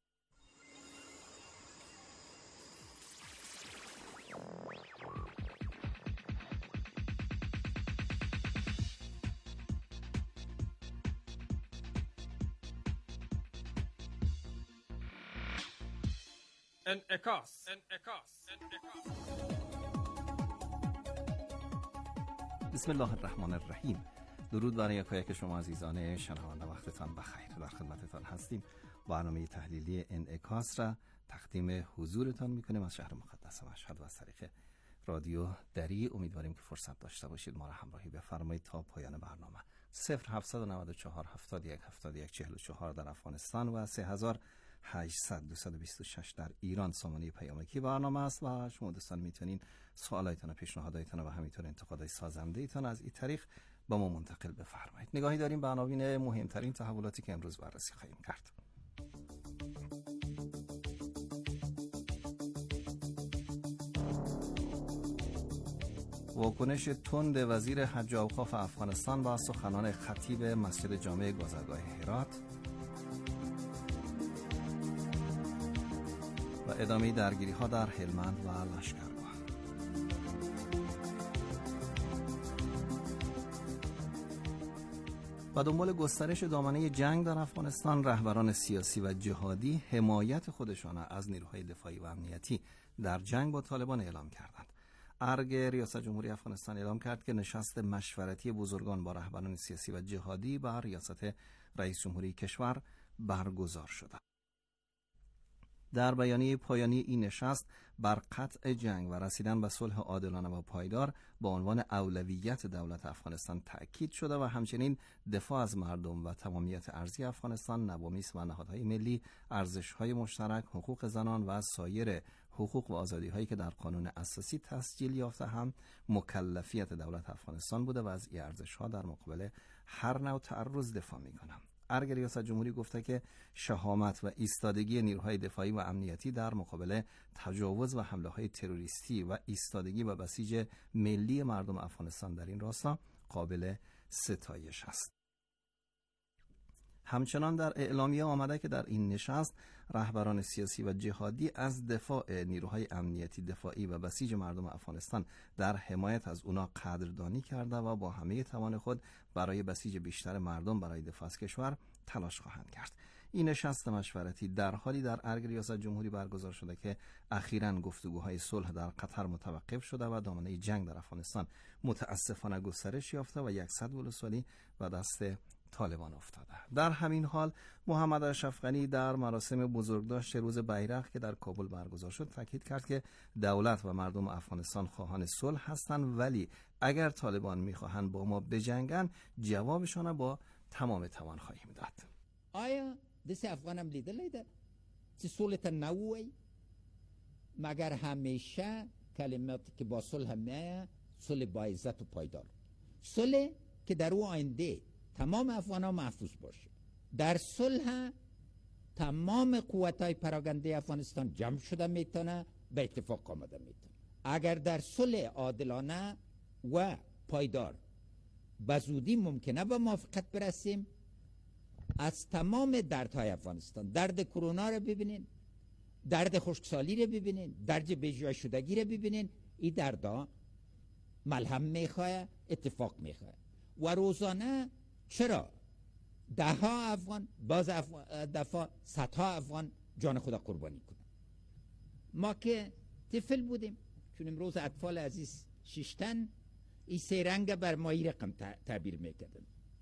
انعکاس. بسم الله الرحمن الرحیم. درود برای یکایک شما عزیزان شنونده، وقتتان بخیر. در خدمتتان هستیم. برنامه تحلیلی انعکاس را تقدیم حضورتان میکنیم از شهر مقدس مشهد و از طریق رادیو دری. امیدواریم که فرصت داشته باشید ما را همراهی بفرمایید تا پایان برنامه. صفر هفتصد و نود و چهار هفتاد و یک هفتاد و یک چهل و چهار در افغانستان و سه هزار هشتصد دویست و بیست و شش در ایران سامانه پیامکی برنامه است و شما دوستان میتونین سوالایتان و پیشنهاداتتان و همینطور انتقادات سازنده ایتان از این طریق با ما منتقل بفرمایید. نگاهی داریم به عناوین مهمترین تحولاتی که امروز بررسی خواهیم کرد. واکنش تند وزیر حج و اوقاف افغانستان با سخنان خطیب مسجد جامع گذرگاه هرات و ادامه درگیری ها در هلمند و لشکرگاه. و دنبال گسترش دامنه جنگ در افغانستان، رهبران سیاسی و جهادی حمایت خودشان از نیروهای دفاعی و امنیتی در جنگ با طالبان اعلام کردند. ارگ ریاست جمهوری افغانستان اعلام کرد که نشست مشورتی بزرگان با رهبران سیاسی و جهادی بر ریاست رئیس جمهوری کشور برگزار شده. در بیانیه پایانی این نشست بر قطع جنگ و رسیدن به صلح عادلانه و پایدار با عنوان اولویت دولت افغانستان تأکید شده و همچنین دفاع از مردم و تمامیت ارضی افغانستان، نوامیس و نهادهای ملی، ارزش‌های مشترک، حقوق زنان و سایر حقوق و آزادی‌هایی که در قانون اساسی تسجیل یافته هم مکلفیت دولت افغانستان بوده و از این ارزش‌ها در مقابل هر نوع تعرض دفاع می‌کنند. ارگ ریاست جمهوری گفته که شهامت و ایستادگی نیروهای دفاعی و امنیتی در مقابل تجاوز و حمله‌های تروریستی و ایستادگی و بسیج ملی مردم افغانستان در این راستا قابل ستایش است. همچنان در اعلامیه آمده که در این نشست رهبران سیاسی و جهادی از دفاع نیروهای امنیتی دفاعی و بسیج مردم افغانستان در حمایت از اونا قدردانی کرده و با همه توان خود برای بسیج بیشتر مردم برای دفاع از کشور تلاش خواهند کرد. این نشست مشورتی در حالی در ارگ ریاست جمهوری برگزار شده که اخیراً گفتگوهای صلح در قطر متوقف شده و دامنه جنگ در افغانستان متاسفانه گسترش یافته و صد ولسوالی و دست طالبان افتاده. در همین حال محمد اشرف غنی در مراسم بزرگداشت روز بیرق که در کابل برگزار شد تاکید کرد که دولت و مردم افغانستان خواهان صلح هستند، ولی اگر طالبان میخواهند با ما بجنگن جوابشان با تمام توان خواهیم داد. آیا دست افغانم لیدلی ده چه صلح تا نووی مگر همیشه کلماتی که با صلح میایه صلح با عزت و پایدار، صلح که در او آینده تمام افغان ها محفوظ باشه. در صلح تمام قوتای پراگنده افغانستان جمع شده میتونه به اتفاق آمده میتونه. اگر در صلح عادلانه و پایدار به زودی ممکنه به موافقت برسیم، از تمام دردهای افغانستان، درد کرونا رو ببینین، درد خشکسالی رو ببینین، درد بیجای شدگی رو ببینین، این دردها ملهم میخواه، اتفاق میخواه و روزانه چرا ده ها افغان باز افغان دفعه صدها افغان جان خدا قربانی کنن. ما که طفل بودیم چون امروز اطفال عزیز شیشتن این سه رنگ بر مایی رقم تعبیر میکردن.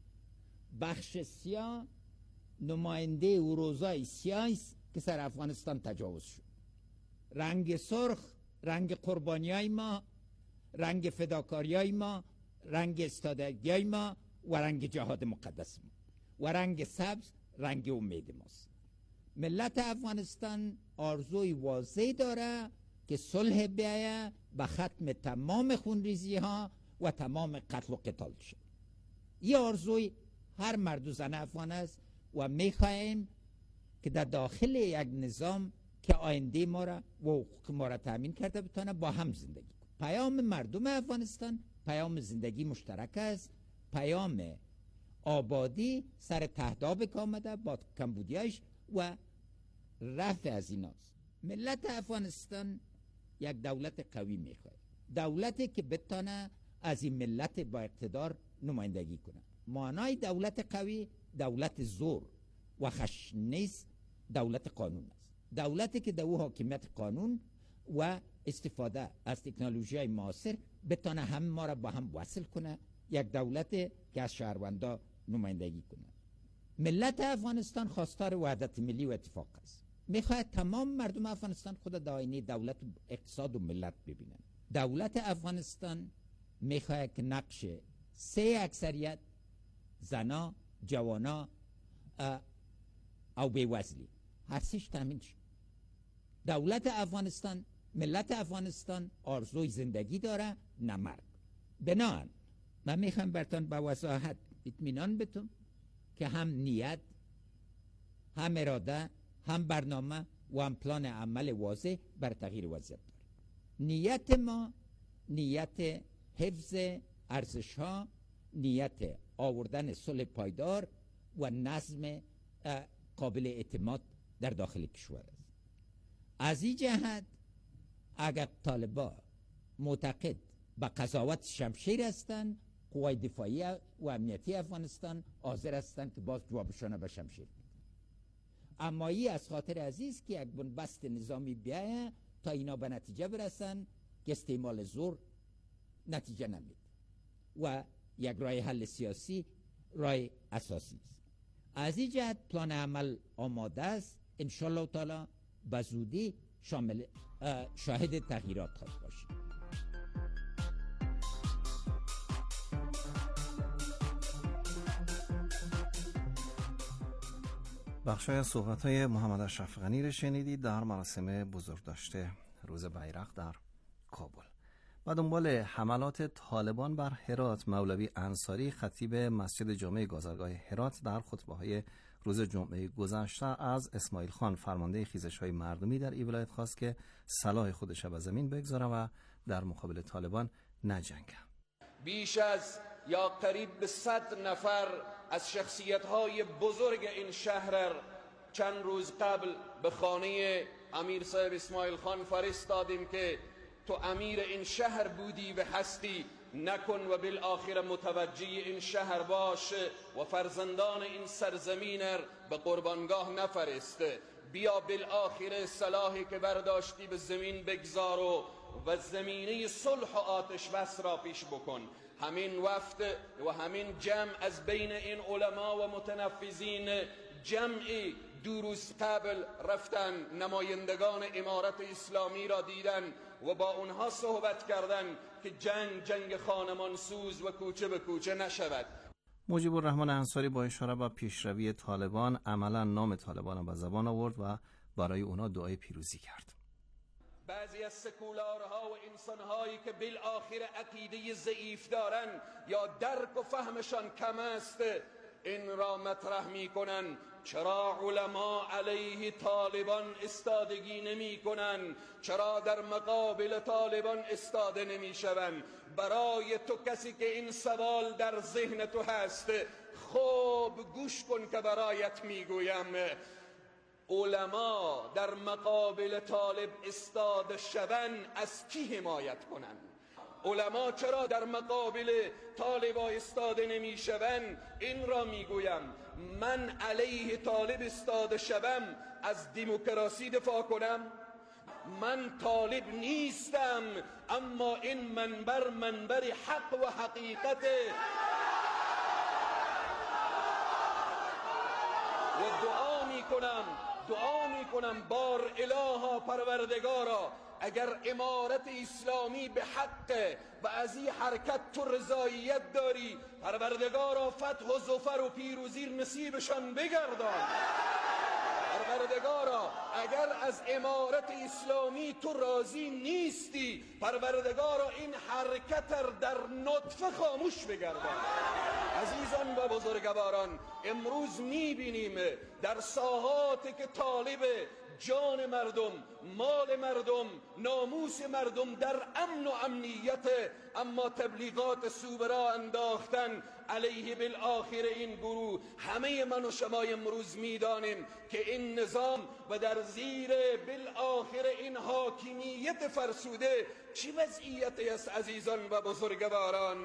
بخش سیاه نماینده و روزای سیاهی که سر افغانستان تجاوز شد، رنگ سرخ رنگ قربانی های ما، رنگ فداکاری های ما، رنگ استادگی های ما و رنگ جهاد مقدس ما و رنگ سبز رنگ امید ماست. ملت افغانستان آرزوی واضح داره که صلح بیایه به ختم تمام خونریزی ها و تمام قتل و قتال شد. این آرزوی هر مرد و زن افغان است و میخواهیم که در داخل یک نظام که آینده ما را و حقوق ما را تأمین کرده بتانه با هم زندگی کنه. پیام مردم افغانستان پیام زندگی مشترک است، پیام آبادی سر تهداب که آمده با کمبودیاش و رفع از ایناست. ملت افغانستان یک دولت قوی میخواد، دولتی که بتانه از این ملت با اقتدار نمایندگی کنه. معنای دولت قوی دولت زور و خشن نیست، دولت قانون است. دولتی که در او حاکمیت قانون و استفاده از تکنولوژی های معاصر بتانه هم ما را با هم وصل کنه، یک دولت که از شهروندا نمایندگی کنه. ملت افغانستان خواستار وحدت ملی و اتفاق است. میخواد تمام مردم افغانستان خود در آینه دولت و اقتصاد و ملت ببینن. دولت افغانستان میخواد که نقش سه اکثریت، زنا، جوانا او بیوزلی، هر سیش تامین شد. دولت افغانستان، ملت افغانستان آرزوی زندگی داره، نه مرگ. بنابراین من میخوام براتون با وضاحت اطمینان بدم که هم نیت، هم اراده، هم برنامه و هم پلان عمل واضح بر تغییر وضعیت داره. نیت ما نیت حفظ ارزش ها، نیت آوردن صلح پایدار و نظم قابل اعتماد در داخل کشور است. از این جهت اگر طالبان معتقد به قضاوت شمشیر هستند، قوای دفاعی و امنیتی افغانستان حاضر هستند که باز جوابشان به شمشیر بدن. اما ای از خاطر عزیز که یک بنبست نظامی بیایه تا اینا به نتیجه برسن که استعمال زور نتیجه نمید و یک راه حل سیاسی راه اساسی است. از این جهت پلان عمل آماده است، انشالله تعالی به زودی شامل شاهد تغییرات خواهد باشیم. بخشای از صحبت‌های محمد اشرف غنی را شنیدید در مراسم بزرگداشت روز بیرق در کابل. و دنبال حملات طالبان بر هرات، مولوی انصاری خطیب مسجد جامع گازرگاه هرات در خطبه‌های روز جمعه گذشته از اسماعیل خان فرمانده خیزش‌های مردمی در این ولایت خواست که سلاح خودش به زمین بگذاره و در مقابل طالبان نجنگه. بیش از یا قریب به صد نفر از شخصیت‌های بزرگ این شهر چند روز قبل به خانه امیر صاحب اسماعیل خان فرستادیم که تو امیر این شهر بودی و هستی، نکن و بالآخر متوجه این شهر باش و فرزندان این سرزمین به قربانگاه نفرست. بیا بالآخر سلاحی که برداشتی به زمین بگذار و و زمینه صلح و آتش بس را پیش بکن. همین وفد و همین جمع از بین این علما و متنفذین جمعی دو روز قبل رفتن نمایندگان امارت اسلامی را دیدن و با اونها صحبت کردن که جنگ جنگ خانمان سوز و کوچه به کوچه نشود. مجیب الرحمن انصاری با اشاره به پیشروی طالبان عملا نام طالبان را به زبان آورد و برای اونا دعای پیروزی کرد. بعضی از سکولارها و انسانهایی که بالآخر عقیده ضعیف دارن یا درک و فهمشان کم است این را مطرح می کنن چرا علما علیه طالبان استادگی نمی کنن؟ چرا در مقابل طالبان استاده نمی شوند؟ برای تو کسی که این سوال در ذهن تو هست خوب گوش کن که برایت می گویم علما در مقابل طالب استاده شوند از کی حمایت کنند؟ علما چرا در مقابل طالبا استاده نمی شوند؟ این را می گویم من علیه طالب استاده شوم از دموکراسی دفاع کنم؟ من طالب نیستم، اما این منبر منبر حق و حقیقت و دعا می کنم دعا می کنم بار الها پروردگارا اگر امارت اسلامی به حق و از این حرکت تو رضایت داری، پروردگارا فتح و ظفر و پیروزی نصیبشان بگردان. پروردگارا اگر از امارت اسلامی تو راضی نیستی، پروردگارا این حرکت در نطفه خاموش بگردان. عزیزان و بزرگواران، امروز میبینیم در ساحاتی که طالب جان مردم، مال مردم، ناموس مردم در امن و امنیت. اما تبلیغات سوبرا انداختن علیه بالآخر این گروه. همه من و شما امروز میدانیم که این نظام و در زیر بالآخر این حاکمیت فرسوده چی وضعیتی است عزیزان و بزرگواران.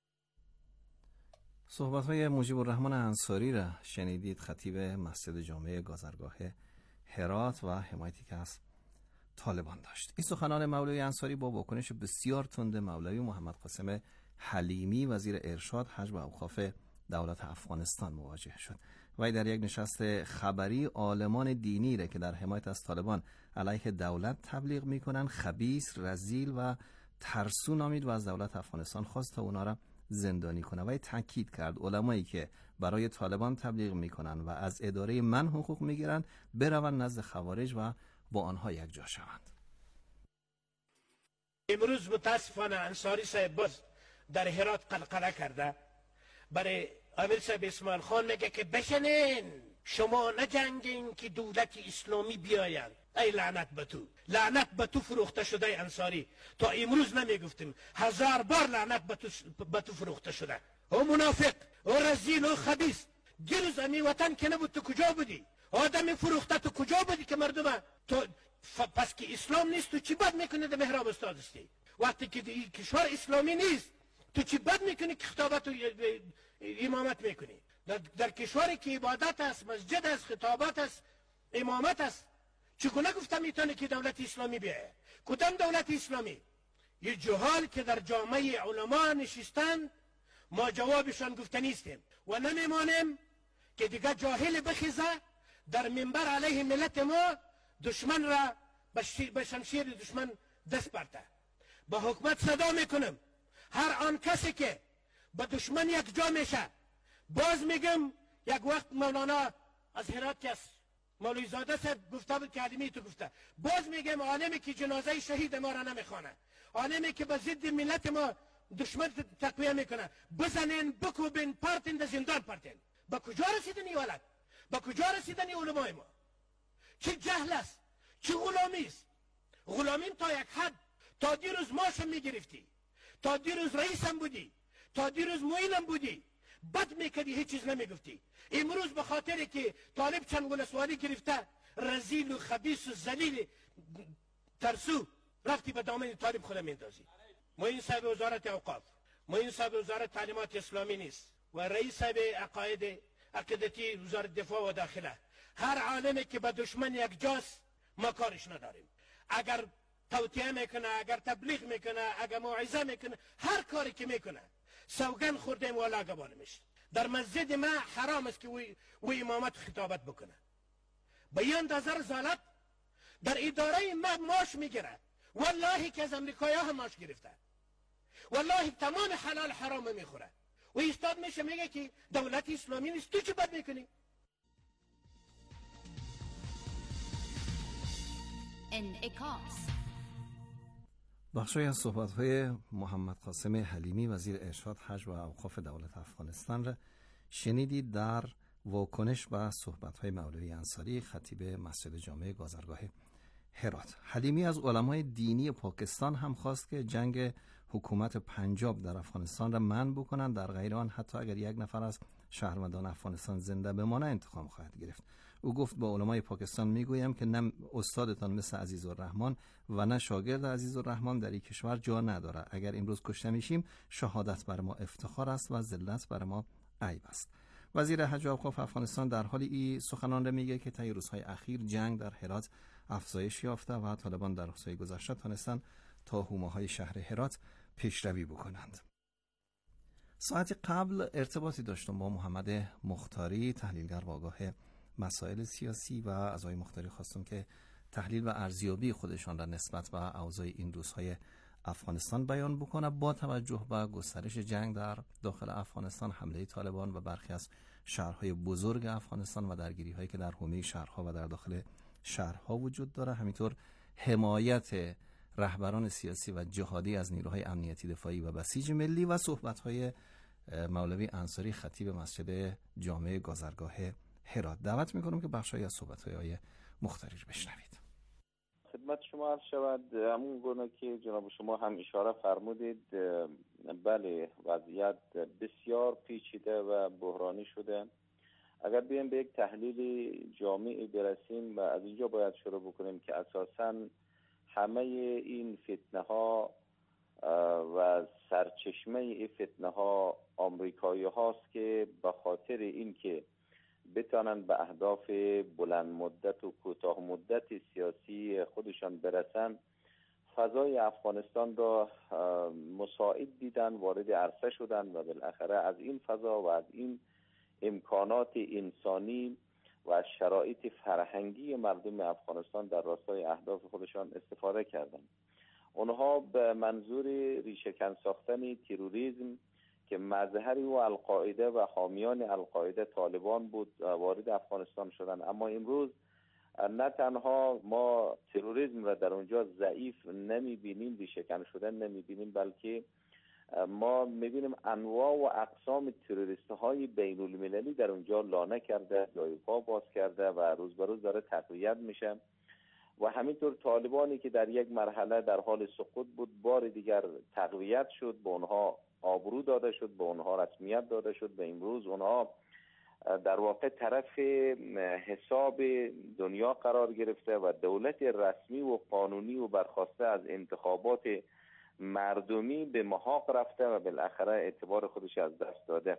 صحبت‌های مجیب الرحمن انصاری را شنیدید، خطیب مسجد جامع گذرگاه هرات و حمایتی که از طالبان داشت. این سخنان مولوی انصاری با واکنش بسیار تند مولوی محمد قاسم حلیمی وزیر ارشاد، حج و اوقاف دولت افغانستان مواجه شد. وی در یک نشست خبری عالمان دینی را که در حمایت از طالبان علیه دولت تبلیغ میکنن خبیث، رذیل و ترسو نامید و از دولت افغانستان خواست تا اونا را زندانی کنه. وی تاکید کرد علمایی که برای طالبان تبلیغ میکنن و از اداره من حقوق میگیرن بروند نزد خوارج و با آنها یک جا شوند. امروز متاسفانه انصاری صاحب باز در هرات قلقله کرده، برای امیر صاحب اسماعیل خان میگه که بشنین شما نجنگین که دولت اسلامی بیاین. ای لعنت به تو، لعنت به تو فروخته شده انصاری. تا امروز نمیگفتیم، هزار بار لعنت به تو, به تو فروخته شده. او منافق، او رزیل، او خبیث. دیروز امی وطن که نبود تو کجا بودی؟ آدم فروخته تو کجا بودی که مردم تو ف... پس که اسلام نیست تو چی بد میکنی در محراب استاد استی؟ وقتی که کشور اسلامی نیست تو چی بد میکنی که خطابت و امامت میکنی؟ در, در کشوری که عبادت است، مسجد است، خطابت است، امامت است، چگونه گفتم میتونه که دولت اسلامی بیایه؟ کدام دولت اسلامی؟ یه جهال که در جامعه علما نشستن ما جوابشان گفته نیستیم و نمیمانیم که دیگه جاهل بخیزه در منبر علیه ملت ما دشمن را به شمشیر دشمن دست برده. با حکومت صدا میکنم هر آن کسی که به دشمن یک جا میشه. باز میگم یک وقت مولانا از هرات که مولوی زاده صاحب گفته بود که حلیمی تو گفته، باز میگم عالمی که جنازه شهید ما را نمیخوانه، عالمی که به ضد ملت ما دشمن تقویه میکنه، بزنین بکوبین پارتین در زندان پارتین. با کجا رسیدن این ولد؟ با کجا رسیدن این علمای ما؟ چه جهل است، چه غلامی است. غلامیم تا یک حد. تا دیروز ماشم میگرفتی، تا دیروز رئیسم بودی، تا دیروز معینم بودی، بد میکردی هیچ چیز نمیگفتی. امروز به خاطر که طالب چند ولسوالی گرفته، رذیل و خبیث و ذلیل ترسو، رفتی به دامن طالب خود میندازی. معین صاحب وزارت اوقاف، معین صاحب وزارت تعلیمات اسلامی نیست و رئیس صاحب عقاید عقیدتی وزارت دفاع و داخله. هر عالمی که به دشمن یک جاست ما کارش نداریم. اگر توطئه میکنه، اگر تبلیغ میکنه، اگر موعظه میکنه، هر کاری که میکنه سوگن خوردیم و لاگبان میشه. در مسجد ما حرام است که وی, وی امامت خطابت بکنه. به این اندازه رذالت در اداره ما ماش میگیره. والله که از امریکایی هم ماش گرفته، والله تمام حلال حرام میخوره و استاد میشه میگه که دولت اسلامی نیست. تو چی بد میکنی؟ انعکاس بخشی از صحبت‌های محمد قاسم حلیمی وزیر ارشاد، حج و اوقاف دولت افغانستان را شنیدید در واکنش به صحبت‌های مولوی انصاری خطیب مسجد جامع گذرگاه هرات. حلیمی از علمای دینی پاکستان هم خواست که جنگ حکومت پنجاب در افغانستان را منع بکنند، در غیر آن حتی اگر یک نفر از شهروندان افغانستان زنده بمانه انتقام خواهد گرفت. او گفت با علمای پاکستان میگویم که نه استادتان مثل عزیزالرحمن و نه شاگرد عزیزالرحمن در این کشور جا نداره. اگر امروز کشته میشیم شهادت بر ما افتخار است و ذلت بر ما عیب است. وزیر حج و اوقاف افغانستان در حال این سخنان را میگه که طی روزهای اخیر جنگ در هرات افزایش یافته و طالبان در روزهای گذشته تونستن تا حومه‌های شهر هرات پیشروی بکنند. ساعتی قبل ارتباطی داشتم با محمد مختاری، تحلیلگر و آگاه مسائل سیاسی، و از آقای مختاری خواستم که تحلیل و ارزیابی خودشان را نسبت به اوضاع این روزهای افغانستان بیان بکنه با توجه به گسترش جنگ در داخل افغانستان، حمله طالبان و برخی از شهرهای بزرگ افغانستان و درگیری‌هایی که در حومه شهرها و در داخل شهرها وجود داره، همینطور حمایت رهبران سیاسی و جهادی از نیروهای امنیتی دفاعی و بسیج ملی و صحبت‌های مولوی انصاری خطیب مسجد جامع گذرگاه هرات. دعوت می‌کنم که بخشی از صحبت‌های آقای مختاریر بشنوید. خدمت شما عرض شود همون گونه که جناب شما هم اشاره فرمودید، بله وضعیت بسیار پیچیده و بحرانی شده. اگر بیایم به یک تحلیل جامعی برسیم و از اینجا باید شروع بکنیم که اساساً همه این فتنه ها و سرچشمه این فتنه ها آمریکایی هاست که به خاطر این که بتانن به اهداف بلند مدت و کوتاه مدت سیاسی خودشان برسن، فضای افغانستان را مساعد دیدن، وارد عرصه شدن و بالاخره از این فضا و از این امکانات انسانی و از شرایط فرهنگی مردم افغانستان در راستای اهداف خودشان استفاده کردند. اونها به منظور ریشه‌کن ساختن تروریسم که مظهری و القاعده و حامیان القاعده طالبان بود وارد افغانستان شدن. اما امروز نه تنها ما تروریسم را در اونجا ضعیف نمیبینیم، ریشه‌کن شدن نمیبینیم، بلکه ما میبینیم انواع و اقسام تروریست های بین المللی در اونجا لانه کرده، جای پا باز کرده و روز به روز داره تقویت میشه. و همینطور طالبانی که در یک مرحله در حال سقوط بود، بار دیگر تقویت شد، به اونها آبرو داده شد، به اونها رسمیت داده شد. به امروز اونها در واقع طرف حساب دنیا قرار گرفته و دولت رسمی و قانونی و برخواسته از انتخابات مردمی به محاق رفته و بالاخره اعتبار خودش از دست داده.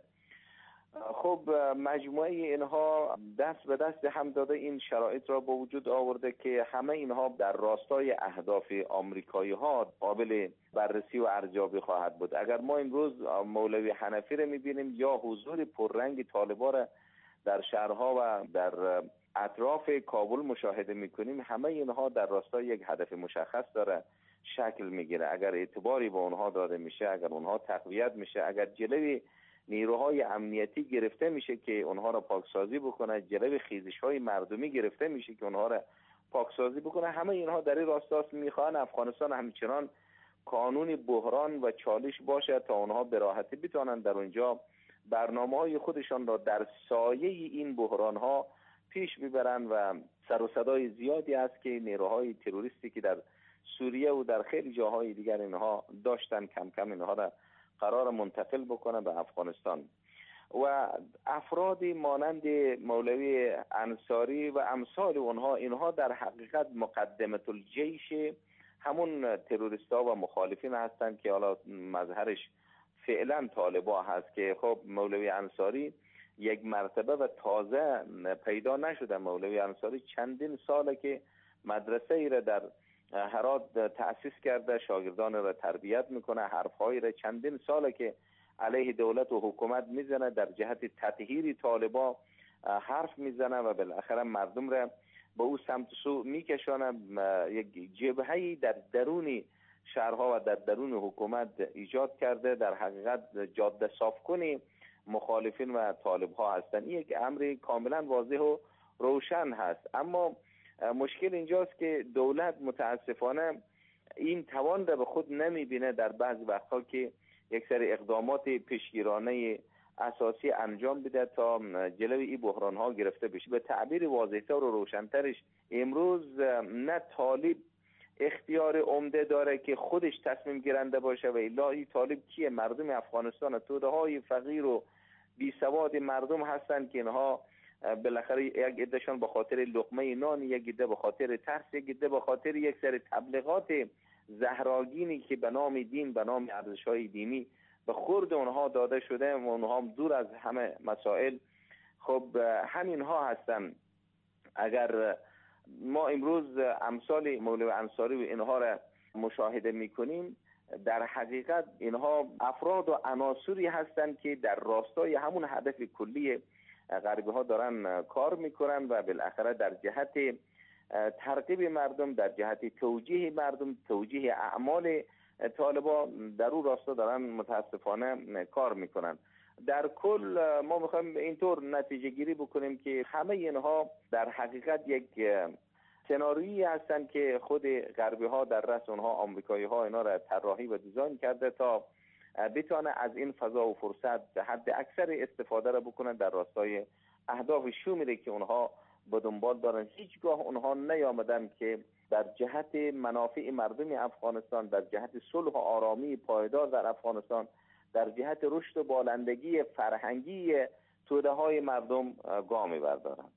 خب مجموعه اینها دست به دست هم داده این شرایط را با وجود آورده که همه اینها در راستای اهداف آمریکایی ها قابل بررسی و ارزیابی خواهد بود. اگر ما امروز مولوی حنفی را میبینیم یا حضور پررنگ طالبان را در شهرها و در اطراف کابل مشاهده میکنیم، همه اینها در راستای یک هدف مشخص داره شکل میگیره. اگر اعتباری به اونها داده میشه، اگر اونها تقویت میشه، اگر جلوی نیروهای امنیتی گرفته میشه که اونها را پاکسازی بکنه، جلوی خیزش‌های مردمی گرفته میشه که اونها را پاکسازی بکنه، همه اینها در این راستاست. میخوان افغانستان همچنان قانون بحران و چالش باشه تا اونها به راحتی بتونن در اونجا برنامه‌های خودشان را در سایه این بحران‌ها پیش ببرن. و سر و صدای زیادی است که نیروهای تروریستی که در سوریه و در خیلی جاهای دیگر اینها داشتن، کم کم اینها را قرار منتقل بکنه به افغانستان. و افرادی مانند مولوی انصاری و امثال اونها، اینها در حقیقت مقدمت الجیش همون تروریستا و مخالفین هستند که حالا مظهرش فعلا طالبا هست. که خب مولوی انصاری یک مرتبه و تازه پیدا نشده. مولوی انصاری چندین ساله که مدرسه ای را در هرات تأسیس کرده، شاگردان را تربیت میکنه، حرفهایی را چندین ساله که علیه دولت و حکومت میزنه، در جهت تطهیر طالبا حرف میزنه و بالاخره مردم را به او سمت سو میکشانه. یک جبهه‌ای در درون شهرها و در درون حکومت ایجاد کرده، در حقیقت جاده صاف کنی مخالفین و طالب ها هستند. این یک امر کاملا واضح و روشن هست. اما مشکل اینجاست که دولت متاسفانه این توان را به خود نمیبینه در بعض وقتها که یک سری اقدامات پیشگیرانه اساسی انجام بده تا جلوی این بحران ها گرفته بشه. به تعبیر واضح‌تر و روشن‌ترش، امروز نه طالب اختیار عمده داره که خودش تصمیم گیرنده باشه و الا این طالب کیه؟ مردم افغانستان، توده های فقیر و بی سواد مردم هستند که اینها بالاخره یک عدهشان به خاطر لقمه نان، یک عده به خاطر ترس، یک عده به خاطر یک سری تبلیغات زهراگینی که به نام دین، به نام ارزش‌های دینی به خورد اونها داده شده و اونها دور از همه مسائل. خب همین ها هستن. اگر ما امروز امثال مولوی انصاری و اینها را مشاهده میکنیم، در حقیقت اینها افراد و عناصری هستند که در راستای همون هدف کلی غربی ها دارن کار میکنن و بالاخره در جهت ترغیب مردم، در جهت توجیه مردم، توجیه اعمال طالبا در اون راستا دارن متاسفانه کار میکنن. در کل ما میخوایم اینطور نتیجه گیری بکنیم که همه اینها در حقیقت یک سناریویی هستند که خود غربی ها در رأس اونها آمریکایی ها اینا را طراحی و دیزاین کرده تا بتونه از این فضا و فرصت حد اکثر استفاده را بکنن در راستای اهداف شومیره که اونها به دنبال دارن. هیچگاه اونها نیامدن که در جهت منافع مردم افغانستان، در جهت صلح و آرامی پایدار در افغانستان، در جهت رشد و بالندگی فرهنگی توده های مردم گام بردارند.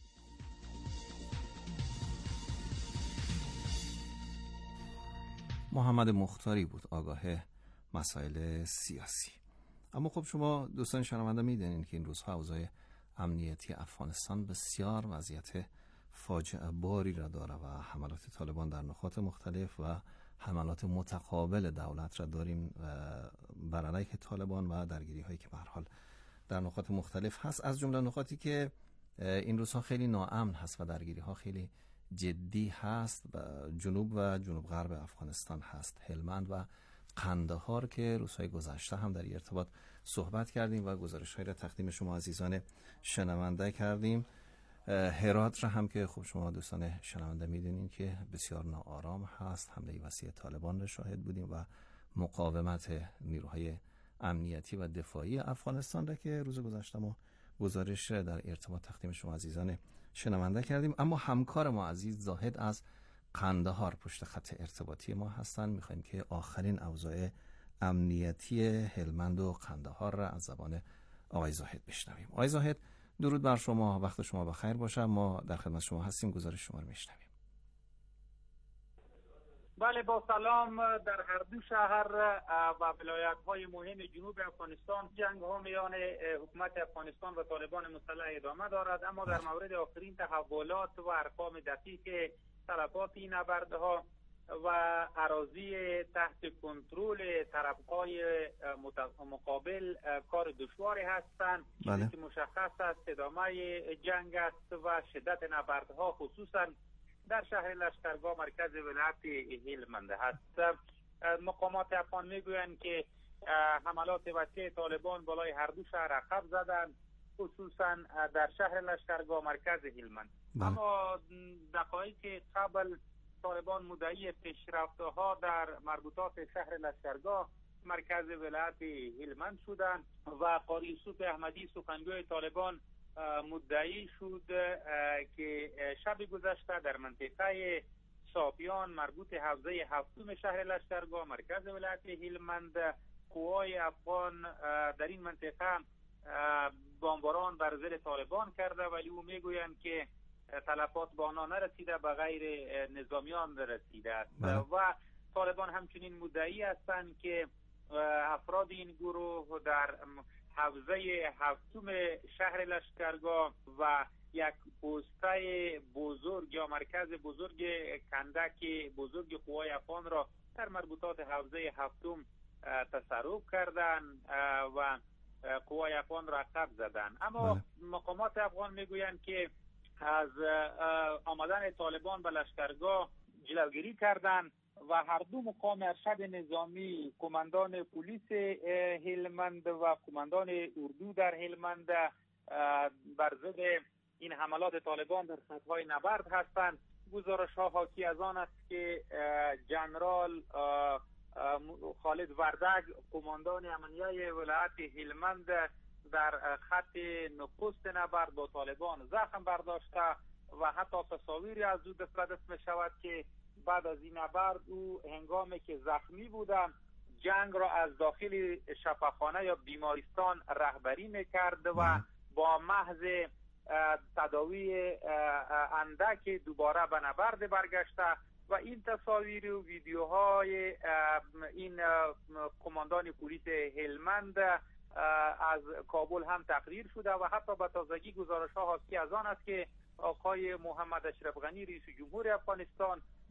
محمد مختاری بود، آگاه مسائل سیاسی. اما خب شما دوستان شنونده میدونین که این روزها اوضاع امنیتی افغانستان بسیار وضعیت فاجعه باری را داره و حملات طالبان در نقاط مختلف و حملات متقابل دولت را داریم بر علیه طالبان و درگیری هایی که به هر حال در نقاط مختلف هست، از جمله نقاطی که این روزها خیلی ناامن هست و درگیری ها خیلی جدی هست و جنوب و جنوب غرب افغانستان هست، هلمند و قندهار که روزهای گذشته هم در ارتباط صحبت کردیم و گزارش‌هایی را تقدیم شما عزیزان شنونده کردیم. هرات را هم که خب شما دوستان شنونده میدونین که بسیار ناآرام هست، حمله وسیع طالبان را شاهد بودیم و مقاومت نیروهای امنیتی و دفاعی افغانستان را که روز گذشته ما گزارش را در ارتباط تقدیم شما عزیزان شنونده کردیم. اما همکار ما عزیز زاهد از قندهار پشت خط ارتباطی ما هستن. میخوایم که آخرین اوضاع امنیتی هلمند و قندهار را از زبان آقای زاهد بشنویم. آقای زاهد درود بر شما، وقت شما بخیر باشه، ما در خدمت شما هستیم، گزارش شما رو میشنویم. بله با سلام. در هر دو شهر و ولایت های مهم جنوب افغانستان جنگ ها میان حکومت افغانستان و طالبان مسلح ادامه دارد، اما در مورد آخرین تحولات و ارقام دقیق تلفات این نبردها و اراضی تحت کنترل طرفهای مقابل کار دشواری هستند. بله. که مشخص است ادامه جنگ است و شدت نبردها خصوصا در شهر لشکرگاه مرکز ولایت هلمند هست. مقامات افغان میگویند که حملات وسیع طالبان بالای هر دو شهر عقب زدند، خصوصا در شهر لشکرگاه مرکز هلمند. بله. اما دقایق قبل طالبان مدعی پیشرفت‌ها در مربوطات شهر لشکرگاه مرکز ولایت هلمند شدند و قاری یوسف احمدی سخنگوی طالبان مدعی شد که شب گذشته در منطقه ساپیان مربوط حوزه هفتم شهر لشکرگاه مرکز ولایت هلمند قوای افغان در این منطقه بمباران بر ضد طالبان کرده، ولی او میگویند که تلفات به آنها نرسیده، به غیر نظامیان رسیده است. و طالبان همچنین مدعی هستند که افراد این گروه در حوزه هفتم شهر لشکرگاه و یک پوسته بزرگ یا مرکز بزرگ کندک بزرگ قوای افغان را در مربوطات حوزه هفتم تصرف کردند و قوای افغان را عقب زدند. اما بله. مقامات افغان میگویند که از آمدن طالبان به لشکرگاه جلوگیری کردند و هر دو مقام ارشد نظامی، کماندان پلیس هلمند و کماندان اردو در هلمند بر ضد این حملات طالبان در خطهای نبرد هستند. گزارش ها حاکی از آن است که جنرال خالد وردگ کماندان امنیه ولایت هلمند در خط نخست نبرد با طالبان زخم برداشته و حتی تصاویری از او دست به دست می شود که بعد از این نبرد او هنگامی که زخمی بودن جنگ را از داخل شفاخانه یا بیمارستان رهبری میکرد و با محض تداوی اندک دوباره به نبرد برگشته و این تصاویر و ویدیوهای این کماندان پلیس هلمند از کابل هم تقریر شده و حتی به تازگی گزارش ها حاکی از آن است که آقای محمد اشرف غنی رئیس جمهور افغانستان